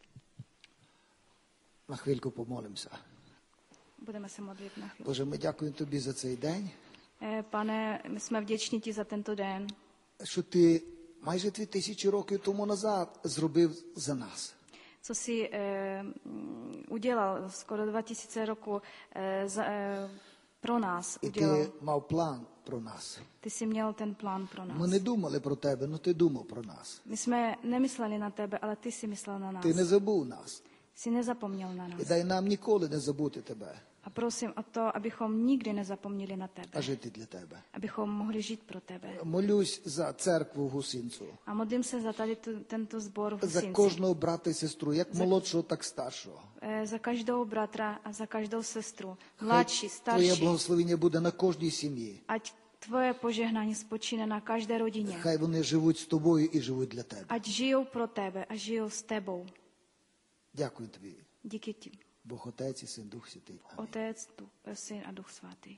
На хвильку помолимося. Budeme se modlit na chvíli. Боже, ми дякуємо тобі за цей день, Eh, Pane, my jsme vděční ti za tento den, що ти майже дві тисячі років тому назад зробив за нас. co jsi eh, mm, udělal skoro dva tisíce roku eh, za, eh, pro nás І udělal. ти мав план про нас. Ty jsi měl ten plán pro Ми nás. не думали про тебе, але ти думав про нас. My jsme nemysleli na tebe, ale ty jsi myslel na nás. Ти не забув нас. Jsi nezapomněl na І nás. дай нам ніколи не забути тебе, A prosím o to, abychom nikdy nezapomněli na tebe. а жити для тебе. Abychom mohli žít pro tebe. Молюсь за церкву в Гусинцю, A modlím se za tady tu, tento sbor v за Husinci. кожного брата і сестру, як молодшого, так старшого. Eh, Za každou bratra a za každou sestru. Хай Mladší, Твоє starší. благословення буде на кожній сім'ї. Ať tvoje požehnání spočíne na každé rodině. Хай вони живуть з тобою і живуть для тебе. Ať žijou pro tebe a žijou s tebou. Дякую тобі, Díky ti. Бог Отець і Син Дух Святий. Амінь. Otec, Duch, Syn a Duch Svatý.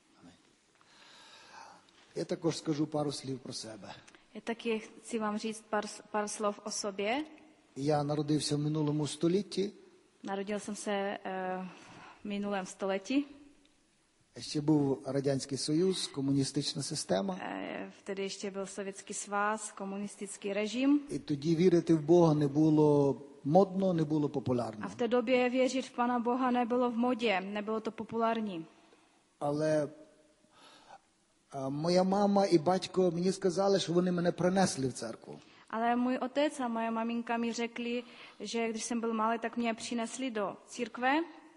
Я також скажу пару слів про себе. Já taky chci vám říct pár, pár slov o sobě. Я народився в минулому столітті, Narodil jsem se eh, v minulém století. ще був Радянський Союз, комуністична система. Eh, Vtedy ještě byl Sovětský svaz, komunistický režim. І тоді вірити в Бога не було модно, не було популярно. A v té době věřit v Pana Boha nebylo v modě, nebylo to populární. Але а, моя мама і батько мені сказали, що вони мене принесли в церкву. Ale můj otec a moje maminka mi řekli, že když jsem byl malý, tak mě přinesli do církve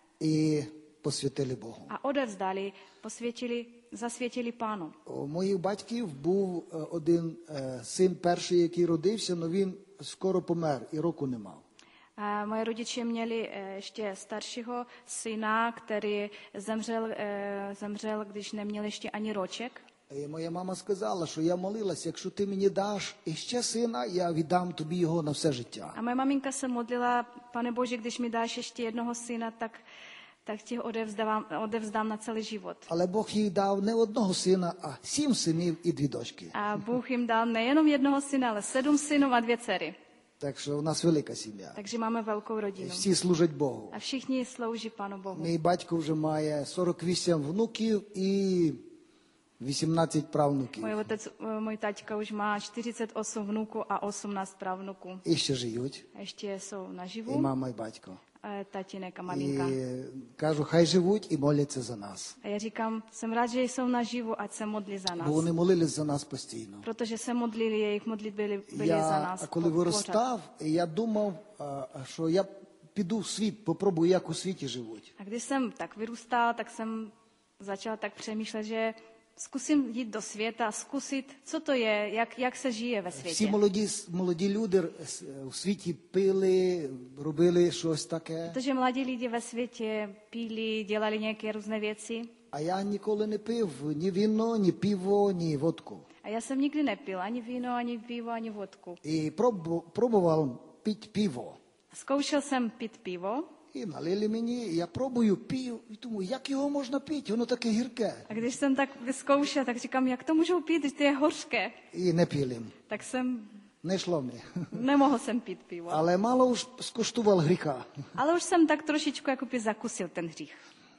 І посвятили Богу. a odevzdali, posvětili, zasvětili Pánu. У моїх батьків був е, один е, син перший, який родився, але він скоро помер і року не мав. A moje rodiče měli eh, ještě staršího syna, který zemřel, eh, zemřel, když neměl ještě ani roček. І моя мама сказала, що я молилася, якщо ти мені даш іще сина, я віддам тобі його на все життя. A moje maminka se modlila, Pane Bože, když mi dáš ještě jednoho syna, tak, tak ti ho odevzdám, odevzdám na celý život. Але Бог їй дав не одного сина, а сім синів і дві дочки. A Bůh jim dal nejenom jednoho syna, ale sedm synů a dvě dcery. Так що у нас велика сім'я. Takže máme velkou І rodinu. всі служать Богу. A všichni slouží Panu Bohu. Мій батько вже має сорок вісім внуків і вісімнадцять правнуків. Můj otec, můj taťka už má čtyřicet osm vnuků a osmnáct pravnuků. І ще живуть. A ještě jsou І naživu, мама, і батько. eh, tatínek a І maminka. кажу, хай живуть і моляться за нас. A já říkám, jsem rád, že jsou naživu, ať se modlí za Бо nás. вони молились за нас постійно. Protože se modlili, jejich modlitby byly, byly za Я, nás. а коли po- pořád. виростав, я думав, а, що я піду в світ, попробую, як у світі живуть. A když jsem tak vyrůstal, tak jsem začal tak přemýšlet, že zkusím jít do světa a zkusit, co to je, jak, jak se žije ve Всі světě. молоді, молоді люди с- у світі пили, робили щось таке. Protože mladí lidi ve světě píli, dělali nějaké různé věci. А я ніколи не пив ні віно, ні пиво, ні водку. A já jsem nikdy nepil ani víno, ani pivo, ani vodku. І пробу- пробував пити пиво. Zkoušel jsem pít pivo І налили мені, і я пробую, пив, і думаю, як його можна пити, воно таке гірке. a když jsem tak vyzkoušel, tak říkám, jak to můžou pít, když to je hořké. І не пили. Tak jsem, Не йшло мені. nemohl jsem pít pivo. Але мало уж скуштував гріха. Ale už jsem tak trošičku jakoby zakusil ten hřích.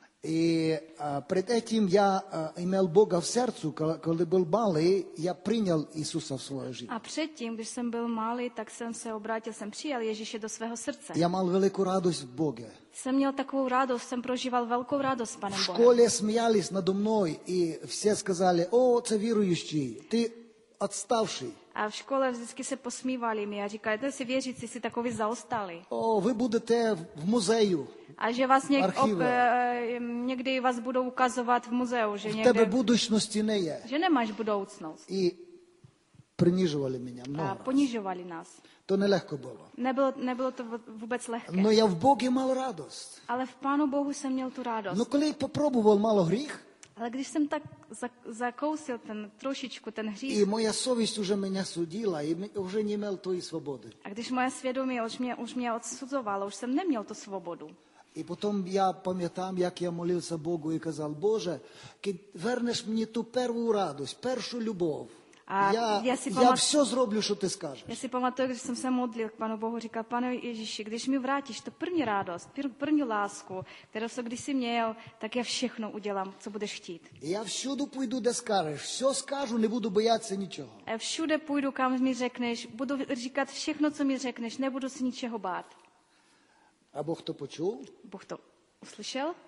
І а, перед этим я а, имел Бога в сердцу, коли, коли був малий, я прийняв Ісуса в своє життя. A předtím, když jsem byl malý, tak jsem se obrátil, jsem přijal Ježíše do svého srdce. Я мав велику радость в Боге. Jsem měl takovou radost, jsem prožíval velkou radost s В Panem Bohem. школі сміялись надо мною, і всі сказали, о, це віруючий, ти відставший. A v škole vždycky se posmívali mi a říkali, to si věřící, si takový zaostali. О, ви будете в музею, A že vás něk, Archive. op, eh, někdy vás budou ukazovat v muzeu, že, в тебе někde, будучності не є. že nemáš budoucnost. І принижували мене A много раз. ponižovali nás. То нелегко було. Nebylo, nebylo to vůbec lehké. Но я в Богі мав радость. Ale v Pánu Bohu jsem měl tu radost. Ну коли попробував мало гріх, Ale když jsem tak za- zakousil ten, trošičku ten hřích, і моя совість уже мене судила, і м- вже не мав тої свободи. a když moje svědomí už mě, už mě odsuzovalo, už jsem neměl tu svobodu. І потім я пам'ятав, як я молився Богу і казав, Боже, ки- вернеш мені ту першу радость, першу любов. А я, я си я пам'ят- все зроблю, що ти скажеш. Já si pamatuju, když jsem se modlil k Panu Bohu, říkal, Pane Ježíši, když mi vrátíš tu první radost, pr- první lásku, kterou jsem kdysi měl, tak já všechno udělám, co budeš chtít. І я всюди пойду, де скажеш, все скажу, не буду боятися нічого. A já všude půjdu, kam mi řekneš, budu říkat všechno, co mi řekneš, nebudu se ničeho bát. А Бог то почув, Bůh to uslyšel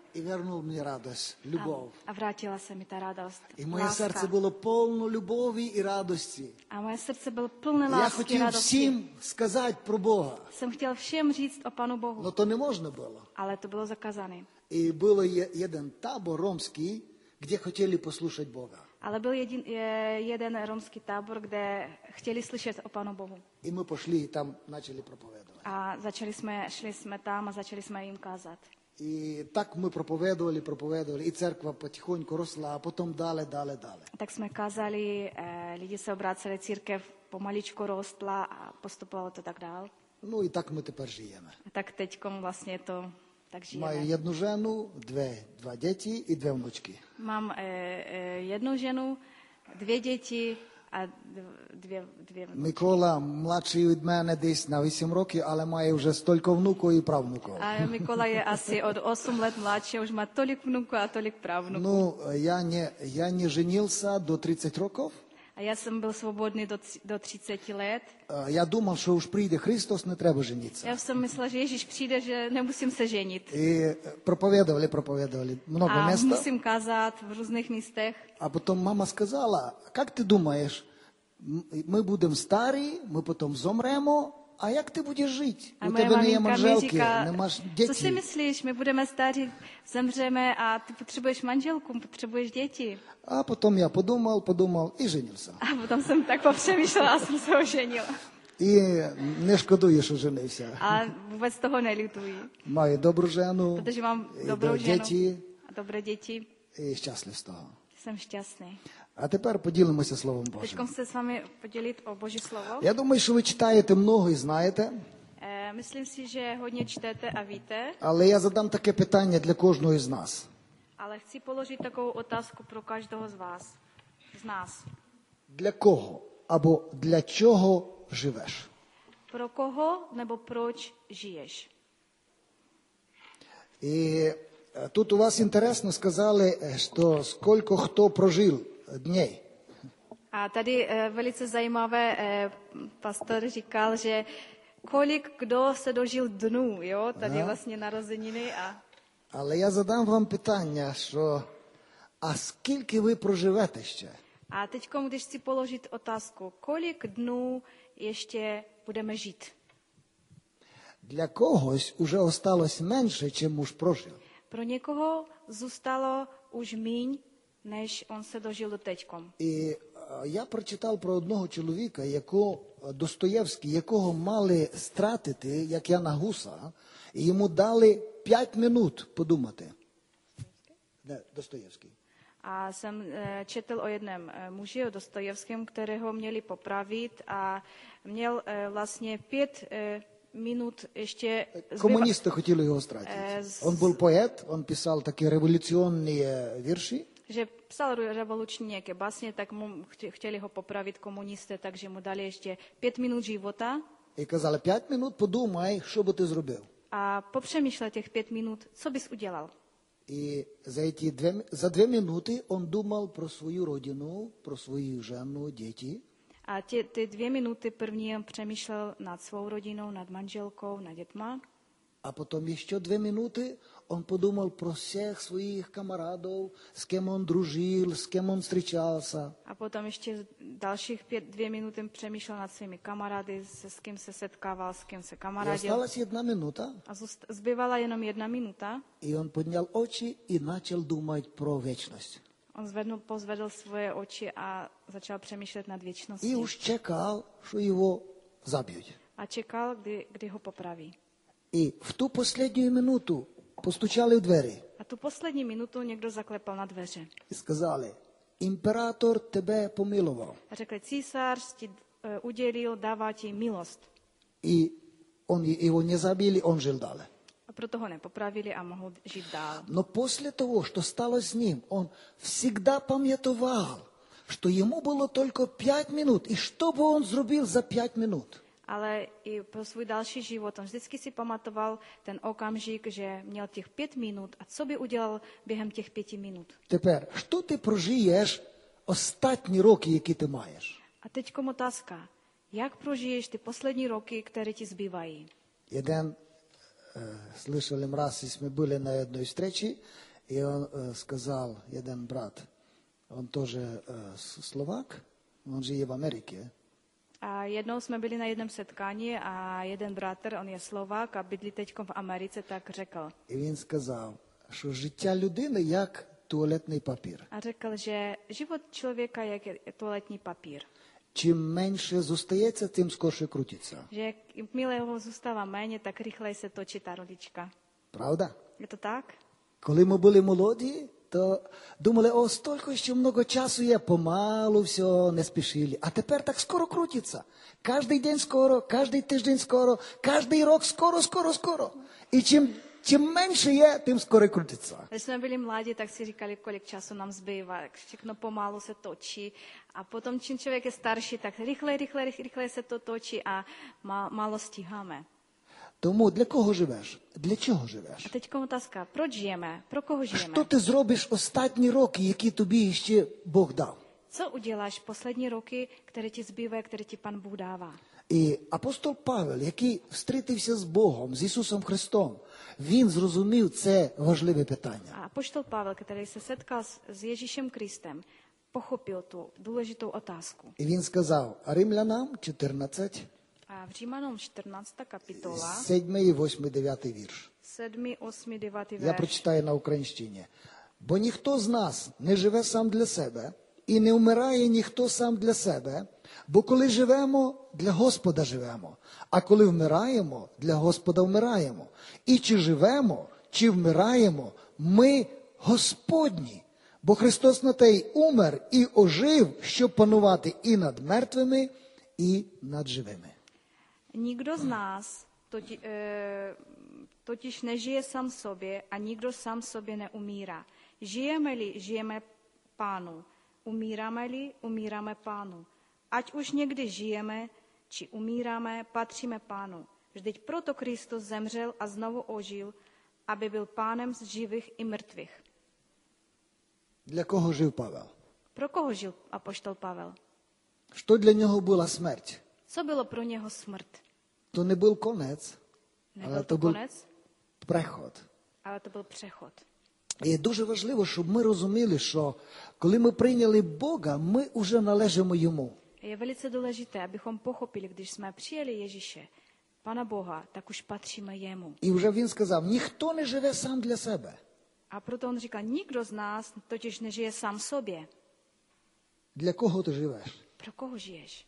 и вернул мне радость, любовь. A, a vrátila se mi ta radost, И мое láska. сердце было полно любови и радости. A moje srdce bylo plné Я lásky, хотел radosti. всем сказать про Бога, Jsem chtěl všem říct o Panu Bohu, но то не можно было. ale to bylo zakázané. И был один табор ромский, где хотели послушать Бога. Ale byl jedin, je, jeden romský tábor, kde chtěli slyšet o Panu Bohu. И мы пошли и там начали проповедовать. A začali jsme, šli jsme tam a začali jsme jim kázat. И так мы проповедовали, проповедовали, и церковь потихоньку росла, а потом далее, далее, далее. Tak jsme kázali, eh, lidi se obráceli, církev pomaličko rostla a postupovalo to tak dál. Ну и так мы теперь живем. A tak teďkom vlastně to tak Маю žijeme. одну жену, две, два дети и две внучки. Mám eh, eh, jednu ženu, dvě děti a dv- dvě, dvě vnučky. Микола младший від мене десь на вісім років, але має вже стільки внуків і правнуків. A Mikola je asi od osm let mladší, už má tolik vnuků a tolik pravnuků. Ну, я не, я не женился до тридцять років. A já jsem byl svobodný do, tři- do třiceti let. Я думав, що уж прийде Христос, не треба жениться. Já jsem myslel, že Ježíš přijde, že nemusím se ženit. И проповедовали, проповедовали много A места. musím kázat v různých místech. А потом мама сказала, как ты думаешь, м- мы будем старі, ми потім зомремо, а як ти будеш жити? A У moje тебе не є maminka mi манžелки, říká, немаш co si дітей. myslíš, my budeme staří, zemřeme a ty potřebuješ manželku, potřebuješ děti. А потім я подумав, подумав і женився. A potom jsem tak popřemýšlela a jsem se oženila. І не шкодую, що женився. A vůbec toho nelituji, Маю добру жену, protože mám і dobrou ženu діти, a dobré děti. і щаслив з того. Jsem šťastný. А тепер поділимося Словом Teď Божим. se s vámi podělit o Boží slovo. Я думаю, що ви читаєте много і знаєте, Eh, Myslím si, že hodně čtete a víte, але я задам таке питання для кожного із нас. ale chci položit takovou otázku pro každého z vás, z nás. Для кого або для чого живеш? Pro koho nebo proč žiješ? И э, тут у вас интересно сказали, э, что сколько кто прожил дней. A tady eh, velice zajímavé, eh, pastor říkal, že kolik kdo se dožil dnů, jo, tady vlastně narozeniny a Але я задам вам питання, що а скільки ви проживете ще? a teď, když chci položit otázku, kolik dnů ještě budeme žít? Для когось уже осталось менше, чим уж прожив. Pro někoho zůstalo už míň, než on se dožil do teďkom. І е, я прочитав про одного чоловіка, якого Достоєвський, якого мали стратити, як Яна Гуса, і йому дали п'ять минут подумати. Не, Достоєвський. A jsem eh, četl o jednom eh, muži, o Dostojevském, kterého měli popravit a měl eh, vlastně pět eh, minut ještě zbyva- Комуністи хотіли його стратити. Е, з- Він був поет, він писав такі революційні е, вірші. že psal revoluční nějaké básně, tak mu chtě- chtěli ho popravit komunisté, takže mu dali ještě pět minut života І казали, п'ять минут подумай, що би ти зробив. a popřemýšlel těch pět minut, co bys udělal. І за, ці дві, за дві минути він думав про свою родину, про свою жену, діти. A tě, ty dvě minuty první on přemýšlel nad svou rodinou, nad manželkou, nad dětma. А потім ще дві минути він подумав про всіх своїх камарадів, з ким він дружив, з ким він зустрічався. A potom ještě dalších pět, dvě minuty přemýšlel nad svými kamarády, se, s kým se setkával, s kým se І kamarádil. осталась одна минута, A zůst- zbyvala jenom jedna minuta. і він підняв очі і почав думати про вічність. On zvednul, pozvedl svoje oči a začal přemýšlet nad І věčností. уж чекав, що його заб'ють. A čekal, kdy, kdy ho popraví. І в ту останню минуту постучали в двері A tu poslední minutu někdo zaklepal na dveře. і сказали, імператор тебе помилував. A řekli, císař ti e, udělil, dává ti milost. І он, його не забили, он жил далі. A proto ho nepopravili a mohl žít dál. Но после того, что стало с ним, он всегда пам'ятував, что ему было только пять минут. И что бы он зробил за пять минут? Ale i pro svůj další život on vždycky si pamatoval ten okamžik, že měl těch pět minut a co by udělal během těch pěti minut. Тепер, що ти прожиєш останні роки, які ти маєш? A teďkom otázka, jak prožiješ ty poslední roky, které ti zbývají? Jeden э, слышали раз, если мы были на одной встрече, и он э, сказал, один брат, он тоже э, с- словак, он живет в Америке, A jednou jsme byli na jednom setkání a jeden bratr, on je Slovák a bydlí teď v Americe, tak řekl. і він сказав, що життя людини як туалетний папір. A řekl, že život člověka je jak toaletní papír. Чим менше зостається, тим скорше крутиться. Že jakmile ho zůstává méně, tak rychleji se točí ta rodička. Правда? Je to tak? Коли ми були молоді, то думали, о, стільки ще много часу є, помалу все, не спішили. А тепер так скоро крутиться. Кожний день скоро, кожний тиждень скоро, кожний рок скоро, скоро, скоро. І чим, чим менше є, тим скоро крутиться. Když jsme byli mladí, tak si říkali, kolik času nám zbývá, jak všechno pomalu se točí. A potom, čím člověk je starší, tak rychle, rychle, rychle se to točí a má, málo stíháme. Тому для кого живеш? Для чого живеш? A teď otázka, proč žijeme? Pro koho žijeme? Що ти зробиш останні роки, які тобі ще Бог дав? Co uděláš poslední roky, které ti zbývají, které ti Pan Bůh dává? І апостол Павел, який встретився з Богом, з Ісусом Христом, він зрозумів це важливе питання. A apoštol Pavel, který se setkal s, s Ježíšem Kristem, pochopil tu důležitou otázku. І він сказав, Римлянам чотирнадцять, A v Římanům čtrnáctá kapitola, сьомий, восьмий, дев'ятий вірш. sedmý, osmý, devátý Я verš. прочитаю на українщині. Бо ніхто з нас не живе сам для себе, і не вмирає ніхто сам для себе, бо коли живемо, для Господа живемо, а коли вмираємо, для Господа вмираємо. І чи живемо, чи вмираємо, ми Господні. Бо Христос на те й умер і ожив, щоб панувати і над мертвими, і над живими. Nikdo z nás toti, e, totiž nežije sám sobě a nikdo sám sobě neumírá. Žijeme-li, žijeme Pánu. Umíráme-li, umíráme Pánu. Ať už někdy žijeme, či umíráme, patříme Pánu. Vždyť proto Kristus zemřel a znovu ožil, aby byl Pánem z živých i mrtvých. Для кого жив Павел? Pro koho žil apoštol Pavel? Що для нього була смерть? Co bylo pro něho smrt? То не був конець, Nebyl ale to to byl konec, преход. ale to byl přechod. І дуже важливо, щоб ми розуміли, що коли ми прийняли Бога, ми вже належимо Йому. Je velice důležité, abychom pochopili, když jsme přijeli Ježíše, Pana Boha, tak už patříme jemu. І вже Він сказав, ніхто не живе сам для себе. A proto on říká, nikdo z nás totiž nežije sám sobě. Для кого ти живеш? Pro koho žiješ?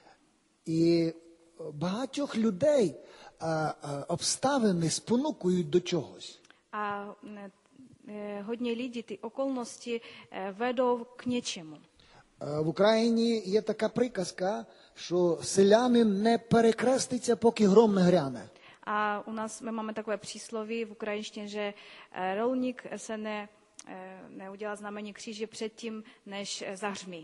І багатьох людей а, а, обставини спонукують до чогось. A ne, eh, hodně lidí ty okolnosti eh, vedou k něčemu. А, В Україні є така приказка, що селянин не перекреститься, поки гром не гряне. A u nás my máme takové přísloví v ukrajinštině, že eh, rolník se ne, eh, neudělá znamení kříže předtím, než eh, zahřmí.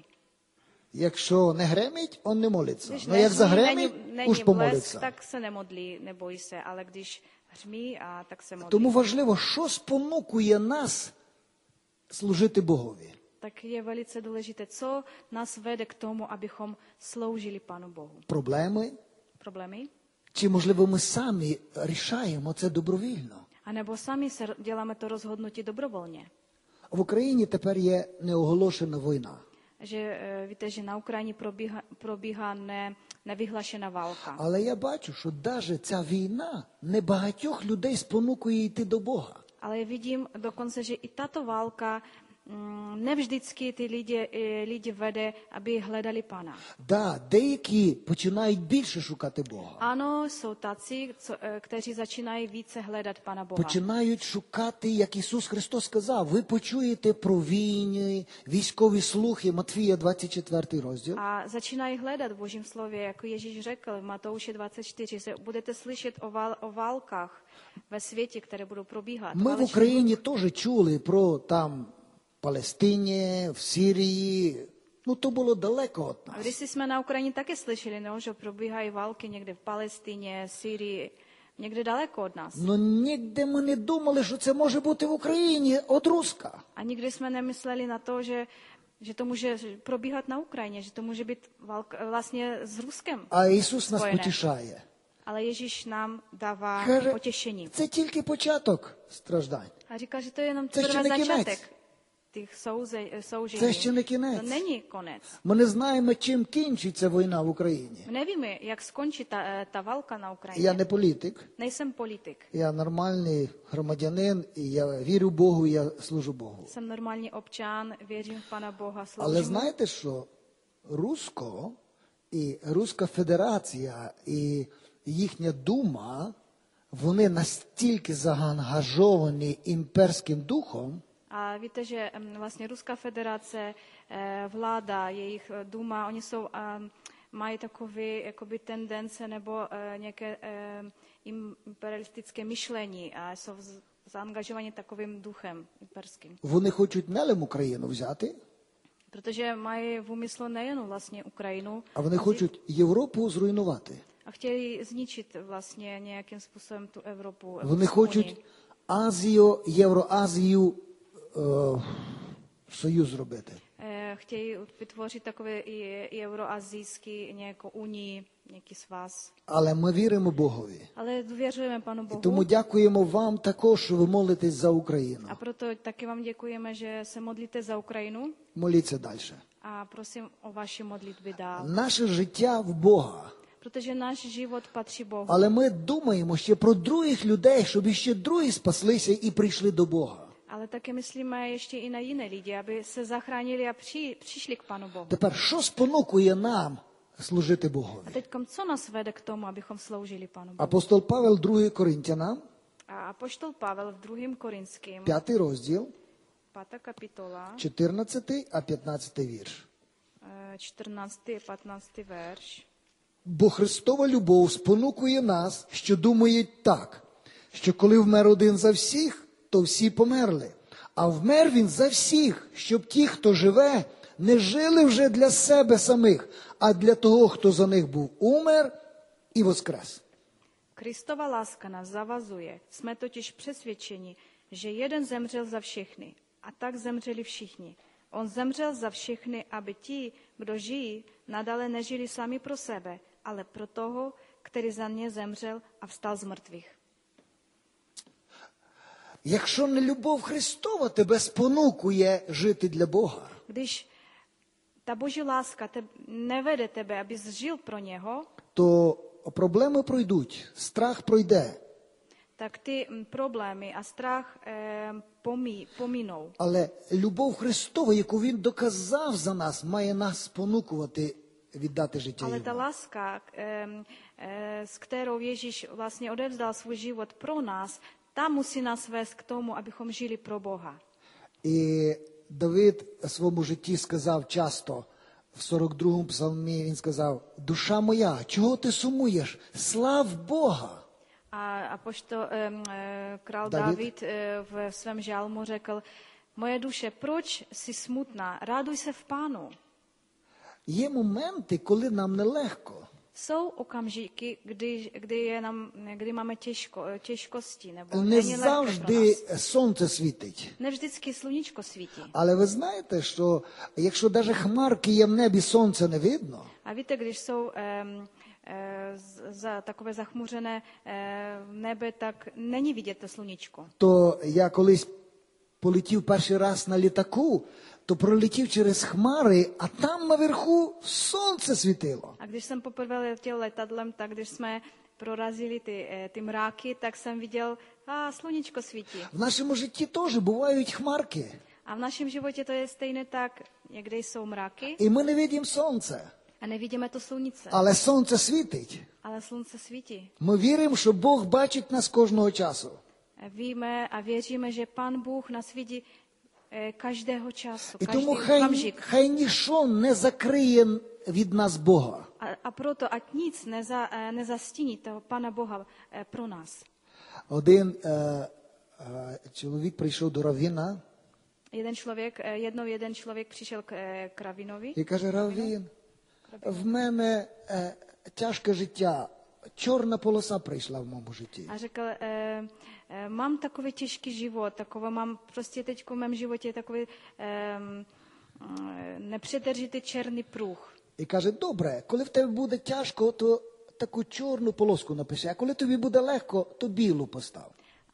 Якщо не гремить, он не молиться. Když Ну як nežní, загремить, není, уж není blesk, помолиться. tak se nemodlí, nebojí se, ale když hřmí, a tak se modlí. Тому важливо, що спонукує нас служити Богові. Tak je velice důležité, co nás vede k tomu, abychom sloužili Panu Bohu. Проблеми, Problémy? чи, можливо, ми самі рішаємо це добровільно. A nebo sami se děláme to rozhodnutí dobrovolně. В Україні тепер є неоголошена війна. Že eh, víte, že na Ukrajině probíhá, probíhá ne, nevyhlašená válka. Але я бачу, що навіть ця війна небагатьох людей спонукує йти до Бога. Ale vidím dokonce, že i tato válka mm, nevždycky ty lidi, eh, lidi vede, aby hledali Pana. Да, деякі починають більше шукати Бога. Ano, jsou tací, co, eh, kteří začínají více hledat Pana Boha. Починають шукати, як Ісус Христос сказав, ви почуєте про війни, військові слухи, Матвія двадцять четвертий розділ. A začínají hledat v Božím slově, jako Ježíš řekl v Matouši dvacet čtyři, že budete slyšet o, vál, o válkách ve světě, které budou probíhat. Ми в Válečné- Україні теж чули про там Палестині, в Сирії. Ну, то було далеко від A нас. když jsme na Ukrajině také slyšeli, no, že probíhají války někde v Palestině, Syrii, někde daleko od nás. Ну, ніде ми не думали, що це може бути в Україні від Руска. A nikdy jsme nemysleli na to, že, že to může probíhat na Ukrajině, že to může být válka, vlastně s Ruskem. А Ісус нас spojené. потішає. ale Ježíš nám dává Каже, potěšení. це тільки початок страждань. A říká, že to je jenom To ještě teprve не кінець. začátek těch souze, soužení. Це ще не кінець. To není konec. Ми не знаємо, чим кінчиться війна в Україні. My nevíme, jak skončí ta, eh, ta válka na Ukrajině. Я не політик, Nejsem politik. я нормальний громадянин, і я вірю Богу, я служу Богу. Jsem normální občan, věřím v Pana Boha, Але sloužím mu. знаєте що? Русько і Руська Федерація і їхня дума, вони настільки заангажовані імперським духом, A víte, že em, vlastně Ruská federace, eh, vláda, jejich eh, duma, oni jsou, em, mají takové jakoby tendence nebo eh, nějaké eh, imperialistické myšlení a jsou z- zaangažovaní takovým duchem imperským. вони хочуть не лише Україну взяти, Protože mají v úmyslu nejen vlastně Ukrajinu, а вони vzít хочуть Європу зруйнувати. a chtějí zničit vlastně nějakým způsobem tu Evropu. Вони Evropskou хочуть unii. Азію, Євроазію е, союз зробити. Eh, Chtějí vytvořit takové i, i euroazijský nějakou unii, nějaký svaz. Але ми віримо Богові. Ale důvěřujeme Panu І Bohu. тому дякуємо вам також, що ви молитесь за Україну. A proto taky vám děkujeme, že se modlíte za Ukrajinu Моліться далі. a prosím o vaši modlitby dál. Наше життя в Бога. Protože náš život patří Bohu. Але ми думаємо ще про других людей, щоб іще другі спаслися і прийшли до Бога. Ale také myslíme ještě i na jiné lidi, aby se zachránili a při, přišli k Panu Bohu. Тепер, що спонукує нам служити A Богові? teď, co nás vede k tomu, abychom sloužili Panu Bohu? Апостол Павел, другий Коринтянам, A apoštol Pavel v druhém Korinském, п'ятий розділ, pátá kapitola, чотирнадцятий а п'ятнадцятий вірш. eh, čtrnáctý a patnáctý verš. Бо Христова любов спонукує нас, що думають так, що коли вмер один за всіх, то всі померли. А вмер він за всіх, щоб ті, хто живе, не жили вже для себе самих, а для того, хто за них був умер і воскрес. Kristova láska nás zavazuje. Jsme totiž přesvědčeni, že jeden zemřel za všechny a tak zemřeli všichni. On zemřel za všechny, aby ti, kdo žijí, nadále nežili sami pro sebe, ale pro toho, který za ně zemřel a vstal z mrtvých. Якщо не любов Христова тебе спонукує жити для Бога, Když ta boží láska te, nevede tebe, abys žil pro něho, то проблеми пройдуть, страх пройде, tak ty mm, problémy a strach eh, pomí, pominou. але любов Христова, яку Він доказав за нас, має нас спонукувати віддати життя Ale ta Йому. láska, eh, eh, s kterou Ježíš vlastně odevzdal svůj život pro nás, ta musí nás vést k tomu, abychom žili pro Boha. І Давид в своєму житті сказав часто, в сорок другому псалмі він сказав, душа моя, чого ти сумуєш? Слав Бога! A, a pošto eh, eh, král David? David eh, v svém žálmu řekl, moje duše, proč jsi smutná? Ráduj se v Pánu. Є моменти, коли нам нелегко. Jsou okamžiky, kdy, kdy, je nám, kdy máme těžko, těžkosti, nebo Не není lehké pro завжди nás. сонце світить. Ne vždycky sluníčko svítí. Але ви знаєте, що якщо навіть хмарки є в небі, сонце не видно, A víte, když jsou um, za takové zachmuřené eh, nebe, tak není vidět to sluníčko. то я колись полетів перший раз на літаку, то пролетів через хмари, а там наверху сонце світило. A když jsem poprvé letěl letadlem, tak když jsme prorazili ty, eh, ty mráky, tak jsem viděl, a sluníčko svítí. В нашому житті теж бувають хмарки, A v našem životě to je stejné tak, někde jsou mraky і ми не видимо сонце, a nevidíme to slunce, але сонце світить. ale slunce svítí. Ми віримо, що Бог бачить нас кожного часу. Víme a věříme, že Pán Bůh nás vidí eh, každého času, І každý тому хай, okamžik. хай ніщо не закриє від нас Бога. A, a proto, ať nic neza, eh, nezastíní toho Pana Boha eh, pro nás. Один е, е, чоловік прийшов до Равіна Jeden člověk, eh, jednou jeden člověk přišel k, eh, k Ravinovi і каже, Равін, в мене е, тяжке життя, чорна полоса прийшла в моєму житті. a řekl, eh, eh, mám takový těžký život, takové mám prostě teď v mém životě takový eh, nepřetržitý černý pruh. І каже, добре, коли в тебе буде тяжко, то таку чорну полоску напиши, а коли тобі буде легко, то білу постав.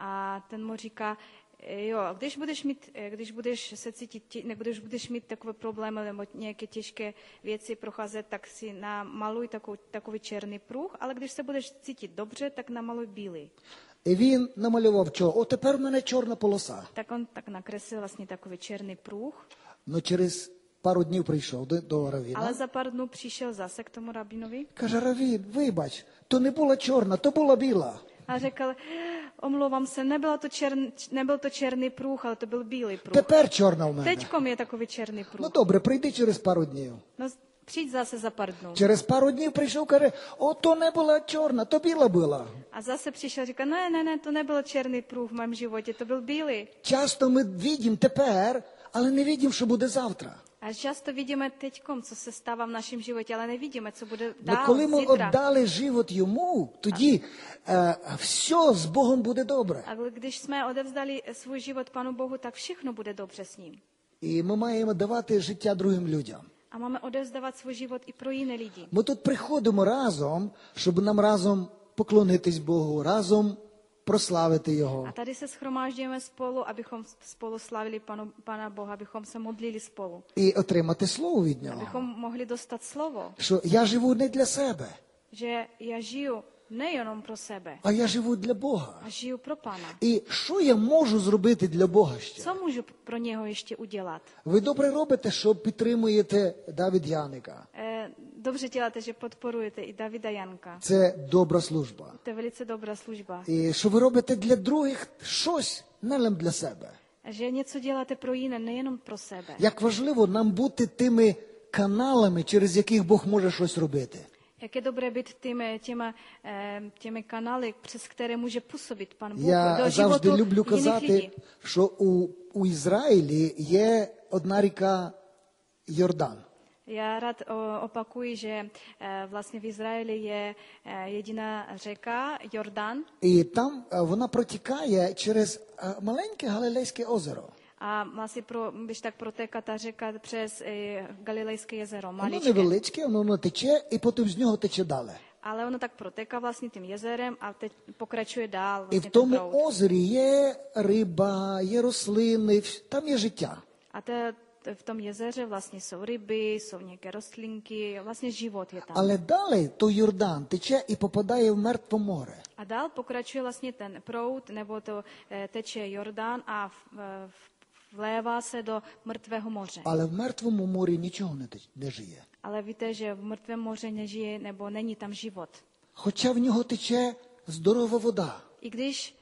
A ten mu říká, jo, když budeš mít, když budeš se cítit, tě- nebo když budeš mít takové problémy nebo nějaké těžké věci procházet, tak si namaluj takový, takový černý pruh, ale když se budeš cítit dobře, tak namaluj bílý. І він намалював чого? О, тепер в мене чорна полоса. Tak on tak nakreslil vlastně takový černý pruh, Ну через пару днів прийшов до, до Равіна. ale za pár dnů přišel zase k tomu rabinovi Каже, Равін, вибач, то не була чорна, то була біла. a řekl, omlouvám se, nebyla to čern, nebyl to černý pruh, ale to byl bílý pruh. Тепер чорна в мене. Teďkom je takový černý Ну pruh. добре, прийди через пару днів. No, přijď zase za pár dnů. Через пару днів прийшов, каже, о, то не була чорна, то біла була. A zase přišel, říká, ne, ne, ne, to nebyl černý pruh v mém životě, to byl bílý. Часто ми бачимо тепер, але не бачимо, що буде завтра. A často vidíme teďkom, co se stává v našem životě, ale nevidíme, co bude Бо dál, коли ми zítra. віддали живот йому, тоді е, все з Богом буде добре. A když jsme odevzdali svůj život Panu Bohu, tak všechno bude dobře s ním. І ми маємо давати життя другим людям. A máme odevzdávat svůj život i pro jiné lidi. Ми тут приходимо разом, щоб нам разом поклонитись Богу, разом прославити Його. A tady se schromáždíme spolu, abychom spolu slavili Panu, Pana Boha, abychom se modlili spolu. І отримати слово від Нього. Abychom mohli dostat slovo, Що я живу не для себе, že já žiju nejenom pro sebe, а я живу для Бога. a žiju pro Pana. І що я можу зробити для Бога ще? Co můžu pro něho ještě udělat? Ви добре робите, що підтримуєте Давид Яника. Eh, Dobře děláte, že podporujete i Davida Janka. Це добра служба. To je velice dobrá služba. І що ви робите для других щось, не лише для себе. Že něco děláte pro jiné, nejenom pro sebe. Як важливо нам бути тими каналами, через яких Бог може щось робити. Jak je dobré být těmi, těma, eh, těmi kanály, přes které může působit Pan Bůh Я do завжди životu люблю jiných казати, lidí. що у, у Ізраїлі є одна ріка Йордан. Já rád o, opakuji, že eh, vlastně v Izraeli je eh, jediná řeka, Jordán, І там е, вона протікає через е, маленьке Галилейське озеро. a vlastně pro, když tak protéká ta řeka přes eh, Galilejské jezero, Воно maličké. невеличке, воно, воно тече, і потім з нього тече далі. Ale ono tak protéká vlastně tím jezerem a teď pokračuje dál. І Vlastně в ten тому proud. озері є риба, є рослини, вс- там є життя. A te, te, v tom jezeře vlastně jsou ryby, jsou nějaké rostlinky, vlastně život je tam. Але далі той Йордан тече і попадає в мертве море. A dál pokračuje vlastně ten proud, nebo to eh, teče Jordán a v, v, vlévá se do mrtvého moře. Але в мертвому морі нічого не, теч- не жиє. Ale víte, že v mrtvém moře nežije, nebo není tam život. Хоча в нього тече здорова вода. I když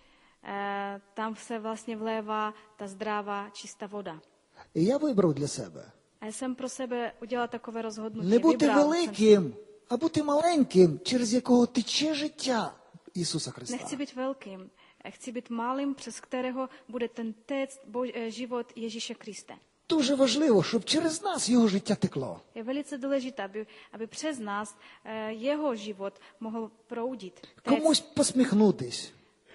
eh, tam se vlastně vlévá ta zdravá, čistá voda. І я вибрав для себе A já jsem pro sebe udělala takové rozhodnutí. не бути Vybral jsem великим, а бути маленьким, через якого тече життя Ісуса Христа. Nechci být velkým, chci být malým, přes kterého bude ten tec, bož, eh, život Ježíše Kriste. Дуже важливо, щоб через нас його життя текло. Je velice důležité, aby, aby přes nás eh, jeho život mohl proudit. Tec. Комусь посміхнутись,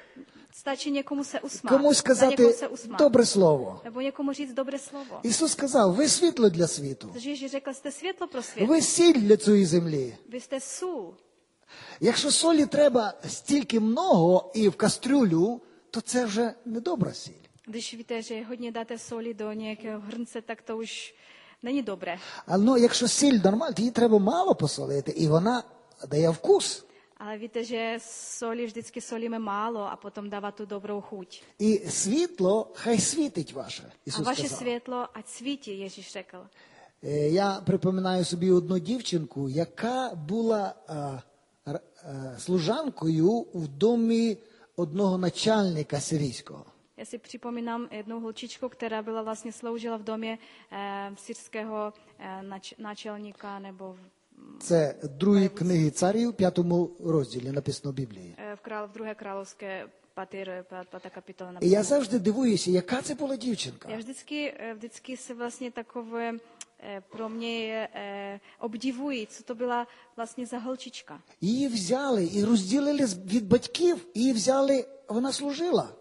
Stačí někomu se usmát. комусь Na někoho сказати se usmát. добре слово. Nebo někomu říct dobré slovo. Ісус сказав, ви світло для світу, Protože Ježíš řekl, jste světlo pro svět. ви сіль для цієї землі. Vy jste sůl. Якщо солі треба стільки много і в кастрюлю, то це вже не добра сіль. Když víte, že hodně dáte soli do nějakého hrnce, tak to už není dobré. А ну, якщо сіль нормальна, то її треба мало посолити, і вона дає вкус. Ale víte, že soli vždycky solíme málo a potom dává tu dobrou chuť. І світло хай світить ваше, A Ісус vaše сказав. světlo, ať svítí, Ježíš řekl. Е, Я припоминаю собі одну дівчинку, яка була а, р- а, служанкою в домі одного начальника сирійського. Já si připomínám jednu holčičku, která byla vlastně sloužila v domě eh, syrského eh, nač, náčelníka nebo v, Це другі книги царів, п'ятому розділі написано в Біблії. eh, v, král, v druhé královské patyr, pátá kapitola. І я napsáno. завжди дивуюся, яка це була дівчинка. Já vždycky, eh, vždycky se vlastně takové eh, pro mě je eh, obdivují, co to byla vlastně za holčička. Її взяли і розділили з- від батьків, і її взяли, вона служила.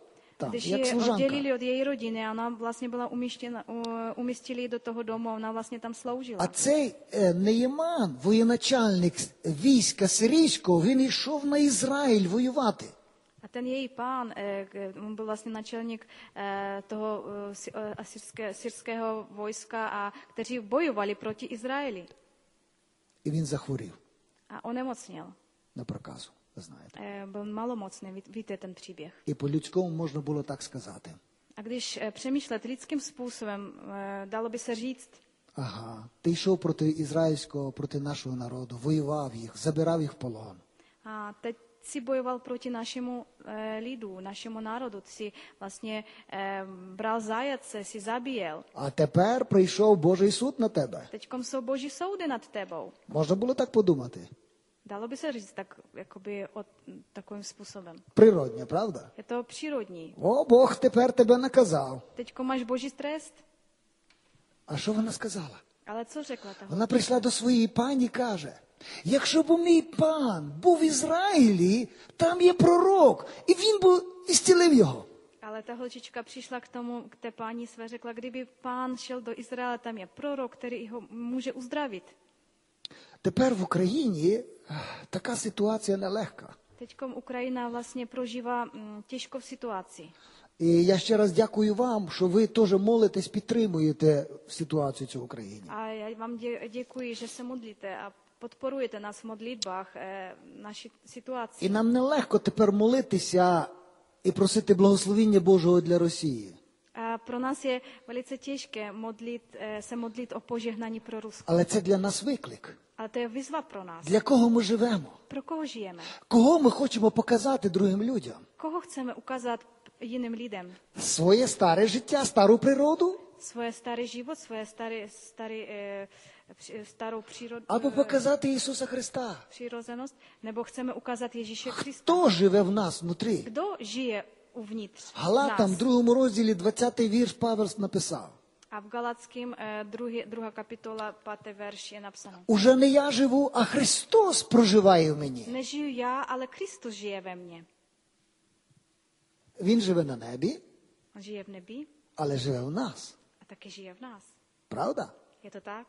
там, Když як ji служанка. oddělili od její rodiny a ona vlastně byla umístěna, u- umístili ji do toho domu a ona vlastně tam sloužila. А цей е, Неєман, воєначальник війська сирійського, він йшов на Ізраїль воювати. A ten její pán, eh, k- on byl vlastně načelník eh, toho eh, sy- eh, asyrské, syrského vojska, a kteří bojovali proti Izraeli. І він захворів A onemocněl. на проказу, ви знаєте. Eh, Byl malomocný, ví- víte ten příběh. І по-людському можна було так сказати. A když eh, přemýšlet lidským způsobem, eh, dalo by se říct, Ага, ти йшов проти ізраїльського, проти нашого народу, воював їх, забирав їх в полон. a teď si bojoval proti našemu eh, lidu, našemu národu, ty si vlastně eh, bral zajace, si zabíjel. А тепер прийшов Божий суд на тебе. Teďkom jsou boží soudy nad tebou. Можна було так подумати. Dalo by se říct tak, jakoby od, takovým způsobem. Природня, правда? Je to přírodní. О, Бог тепер тебе наказав. Teďko máš boží trest, А що вона сказала? ale co řekla ta Вона прийшла до своєї пані і каже, якщо б мій пан був в Ізраїлі, там є пророк, і він би ісцілив його. Ale ta holčička přišla k tomu, k té páni své, řekla, kdyby pán šel do Izraele, tam je prorok, který ho může uzdravit. Тепер в Україні ех, така ситуація нелегка. Teďkom Ukrajina vlastně prožívá mm, těžkou situaci. І я ще раз дякую вам, що ви теж молитесь, підтримуєте ситуацію цю в Україні. A já vám dě, děkuji, že se modlíte a podporujete nás v modlitbách eh, naši situaci. І нам нелегко тепер молитися і просити благословіння Божого для Росії. A pro nás je velice těžké modlit, eh, se modlit o požehnání pro Rusko. Але це для нас виклик. Ale to je výzva pro nás. Для кого ми живемо? Pro koho žijeme? Кого ми хочемо показати другим людям? Koho chceme ukázat jiným lidem? Своє старе життя, стару природу? Svoje starý život, svoje starý, starý, eh, při- starou přírod, Або eh, показати Ісуса Христа? přirozenost? Nebo chceme ukázat Ježíše Krista? Хто живе в нас внутрі? Kdo žije uvnitř Галатам, nás? другому розділі, двадцятий вірш Павел написав. A v Galackým eh, druhý, druhá kapitola, pátý verš je napsáno. Уже не я живу, а Христос проживає в мені. Nežiju já, ale Kristus žije ve mně. Він живе на небі, On žije v nebi але живе в нас. a taky žije v nás. Правда? Je to tak?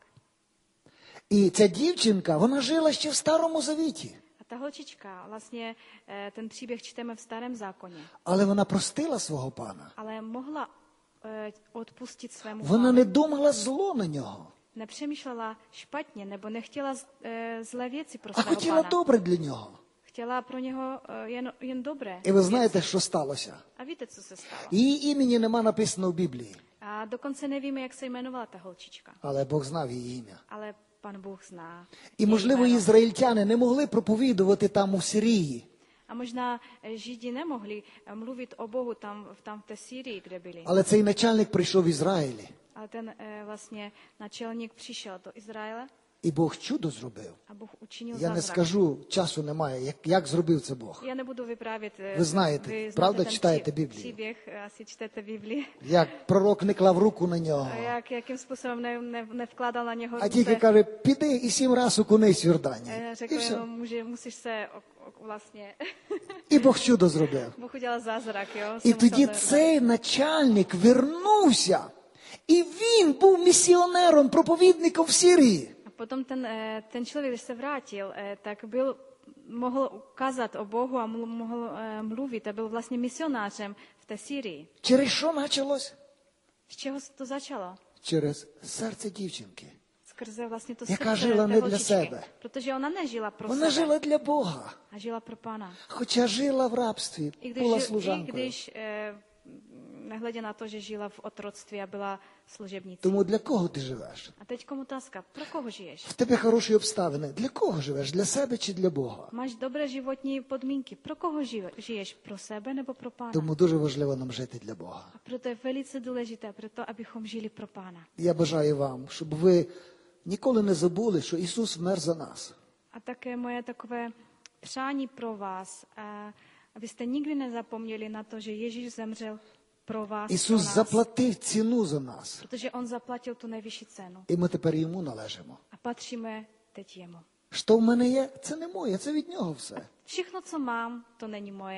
І ця дівчинка, вона жила ще в Старому Завіті. A ta holčička, vlastně eh, ten příběh čteme v Starém zákoně, Але вона простила свого пана. ale mohla eh, odpustit svému Вона pánu. не думала зло на нього, Nepřemýšlela špatně, nebo nechtěla z- eh, zlé věci pro а svého хотіла pána. добре для нього. Chtěla pro něho eh, jen, jen dobré. І ви знаєте, що сталося? A víte, co se stalo? Її імені нема написано в Біблії, A dokonce nevíme, jak se jmenovala ta holčička, але Бог знав її ім'я. ale pan Bůh zná. І, její можливо, jméno. ізраїльтяни не могли проповідувати там у Сирії, A možná eh, Židi nemohli eh, mluvit o Bohu tam, v- tam v té Sýrii, kde byli. але цей начальник прийшов в Ізраїлі, Ale ten eh, vlastně načelník přišel do Izraele і Бог чудо зробив. a Bůh učinil Я не zázrak. скажу, часу немає, як, як зробив це Бог. Já nebudu vyprávět. eh, Ви знаєте, vy znáte правда, ten читаєте pří- Біблію? Příběh, eh, asi čtete Biblii. Як пророк не клав руку на нього, A jak, jakým způsobem ne, ne, nevkládal na něho а тільки ruce. каже, піди і сім разів окунись в Йордані. Eh, Řekl І все. jenom, může, musíš se o, o, vlastně... І Бог чудо зробив. Bůh udělal zázrak, jo? І se тоді musel- цей начальник вернувся, і він був місіонером, проповідником в Сирії. A potom ten, eh, ten člověk, když se vrátil, eh, tak byl, mohl ukázat o Bohu a mlu- mohl eh, mluvit a byl vlastně misionářem v té Syrii. Через що почалось? Z čeho se to začalo? Через серце дівчинки. Skrze vlastně to Jaká srdce žila té ne dla holčičky. sebe. Protože ona nežila pro Вона sebe, жила для Бога, a žila pro Pána. хоча жила в рабстві, I když, була i служанкою. když eh, nehledě na to, že žila v otroctví a byla služebnicí. Тому для кого ти живеш? A teď komu otázka, pro koho žiješ? В тебе хороші обставини. Для кого живеш? Для себе чи для Бога? Máš dobré životní podmínky, pro koho žive- žiješ? Pro sebe nebo pro Pána? Тому дуже важливо нам жити для Бога. A proto je velice důležité, proto abychom žili pro Pána. Я бажаю вам, щоб ви ніколи не забули, що Ісус вмер за нас. A také moje takové přání pro vás, a abyste nikdy nezapomněli na to, že Ježíš zemřel pro vás, pro Ісус nás, заплатив ціну за нас. protože on zaplatil tu nejvyšší cenu І ми тепер йому належимо. a patříme teď jemu. Що в мене є, це не моє, це від нього все. Všechno, co mám, to není moje, to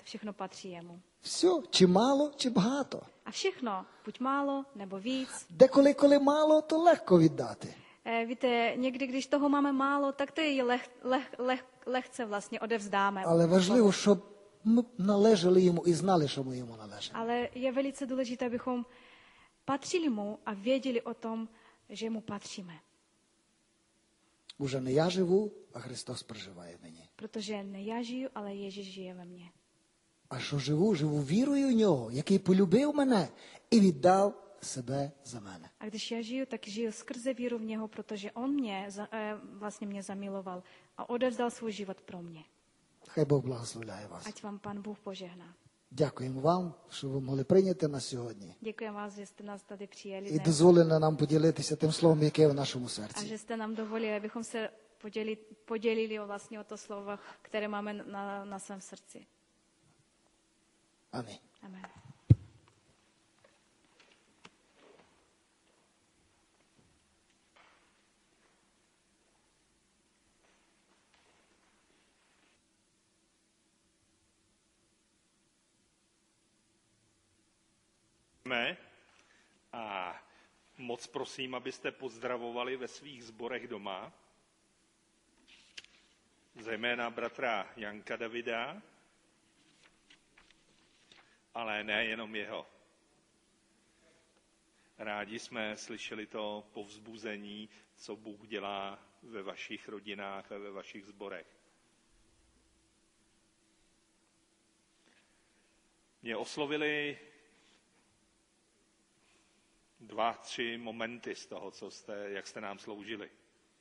všechno patří jemu. Все, чи мало, чи багато. A všechno, buď málo nebo víc. Деколи, коли мало, то легко віддати. Eh, Víte, někdy, když toho máme málo, tak to je leh, leh, leh, lehce vlastně odevzdáme. Але важливо, щоб ми належали йому і знали, що ми йому належимо. Ale je velice důležité, abychom patřili mu a věděli o tom, že mu patříme. Уже не я живу, а Христос проживає в мені. Protože ne já žiju, ale Ježíš žije ve mně. А що живу? Живу вірою в нього, який полюбив мене і віддав себе за мене. A když já žiju, tak žiju skrze víru v něho, protože on mě, za- eh, vlastně mě zamiloval a odevzdal svůj život pro mě. Хай Бог благословляє вас. Ať vám Pan Bůh požehná. Дякуємо вам, що ви могли прийняти нас сьогодні. Děkuji vás, že jste nás tady přijeli І dnes дозволили нам поділитися тим словом, яке є в нашому a серці. že jste nám dovolili, abychom se podělili, podělili o vlastně o to slovo, které máme na, na svém srdci. Амінь. Amen. Děkujeme a moc prosím, abyste pozdravovali ve svých sborech doma, zejména bratra Janka Davida, ale ne jenom jeho. Rádi jsme slyšeli to povzbuzení, co Bůh dělá ve vašich rodinách a ve vašich sborech. Mě oslovili dva, tři momenty z toho, co jste, jak jste nám sloužili.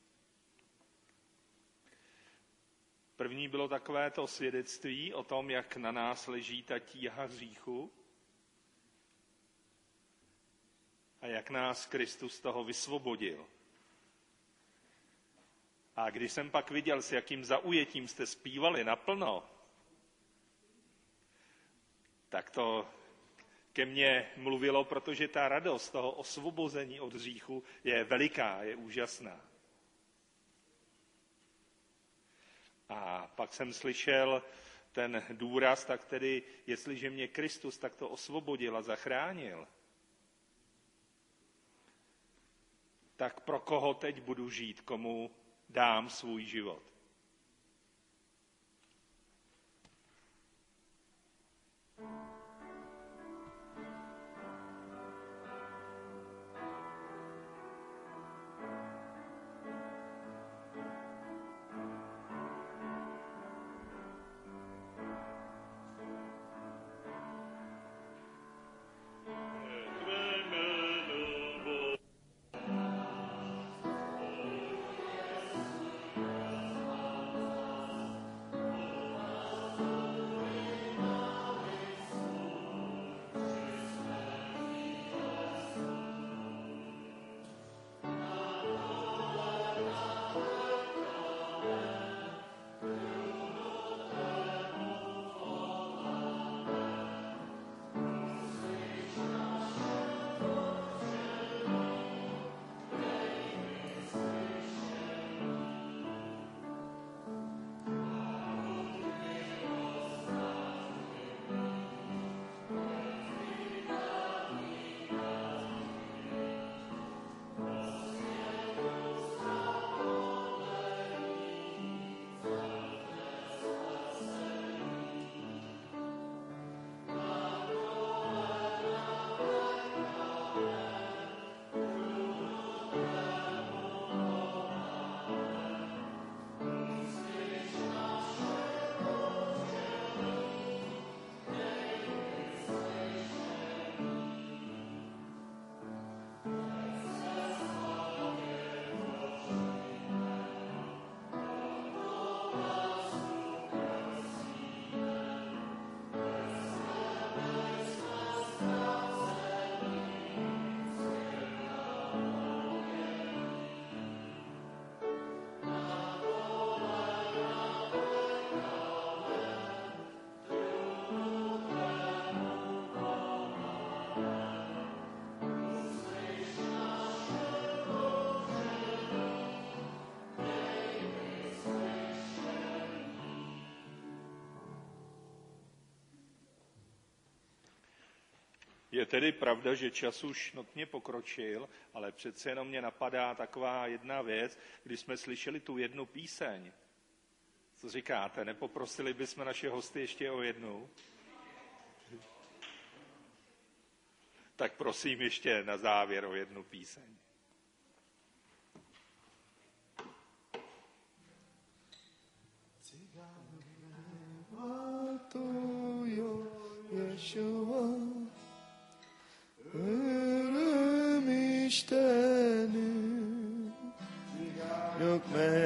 První bylo takové to svědectví o tom, jak na nás leží ta tíha hříchu a jak nás Kristus z toho vysvobodil. A když jsem pak viděl, s jakým zaujetím jste zpívali naplno, tak to ke mně mluvilo, protože ta radost toho osvobození od hříchu je veliká, je úžasná. A pak jsem slyšel ten důraz, tak tedy, jestliže mě Kristus takto osvobodil a zachránil, tak pro koho teď budu žít, komu dám svůj život. Je tedy pravda, že čas už notně pokročil, ale přece jenom mě napadá taková jedna věc, když jsme slyšeli tu jednu píseň. Co říkáte, nepoprosili bychom naše hosty ještě o jednu? Tak prosím ještě na závěr o jednu píseň. Öröm Istenünk, nyug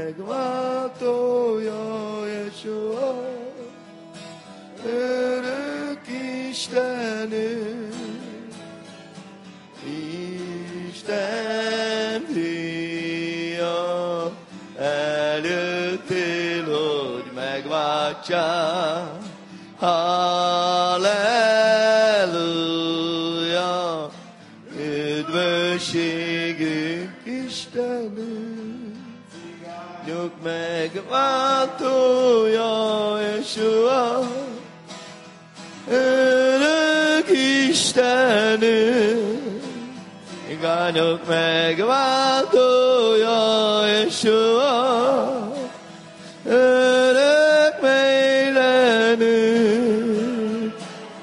megváltója Jesua, örök Istenünk, Isten fia, eljöttél, hogy megváltsál, halleluja, üdvösségünk Istenünk, nyug megváltója Jesua, örök Istenünk, nyug megváltója Jesua, örök mélenünk,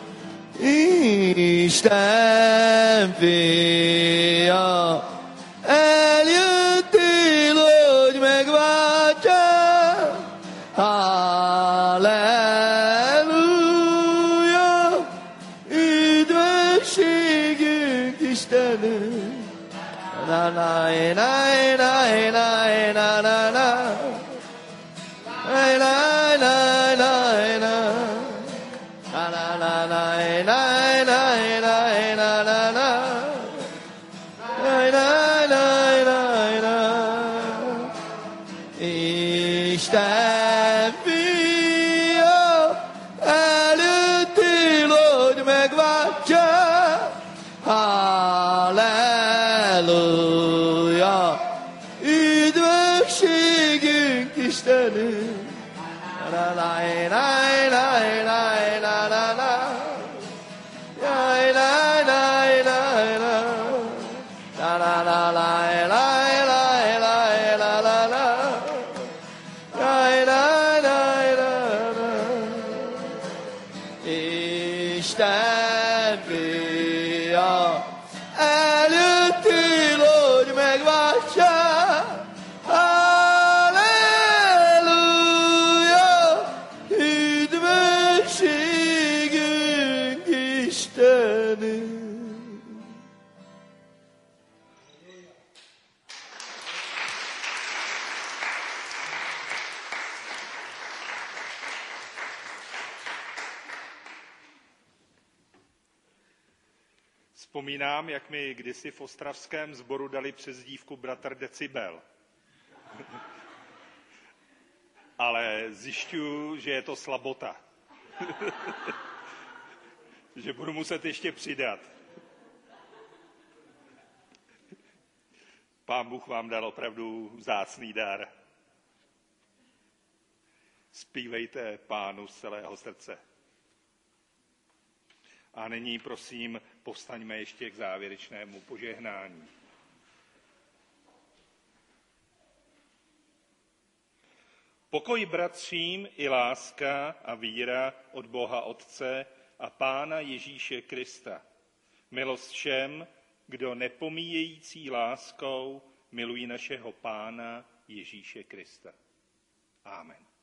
Isten fia, eljöttél, hogy megváltsál, halleluja, üdvösségünk Istenünk, na na na na na na na na. Na na na na na na na na na na na na na na Isten fia, eljöttél, hogy megváltsál, halleluja, üdvösségünk Istenünk. La la la la la la la la. La la la la la. La la la la la la la la la la. La la la la la. Isten fia, eljöttél, hogy megváltsál. Vzpomínám, jak mi kdysi v ostravském sboru dali přezdívku bratr Decibel. Ale zjišťuju, že je to slabota. Že budu muset ještě přidat. Pán Bůh vám dal opravdu vzácný dar. Zpívejte Pánu z celého srdce. A nyní, prosím, povstaňme ještě k závěrečnému požehnání. Pokoj bratřím i láska a víra od Boha Otce a Pána Ježíše Krista. Milost všem, kdo nepomíjející láskou milují našeho Pána Ježíše Krista. Amen.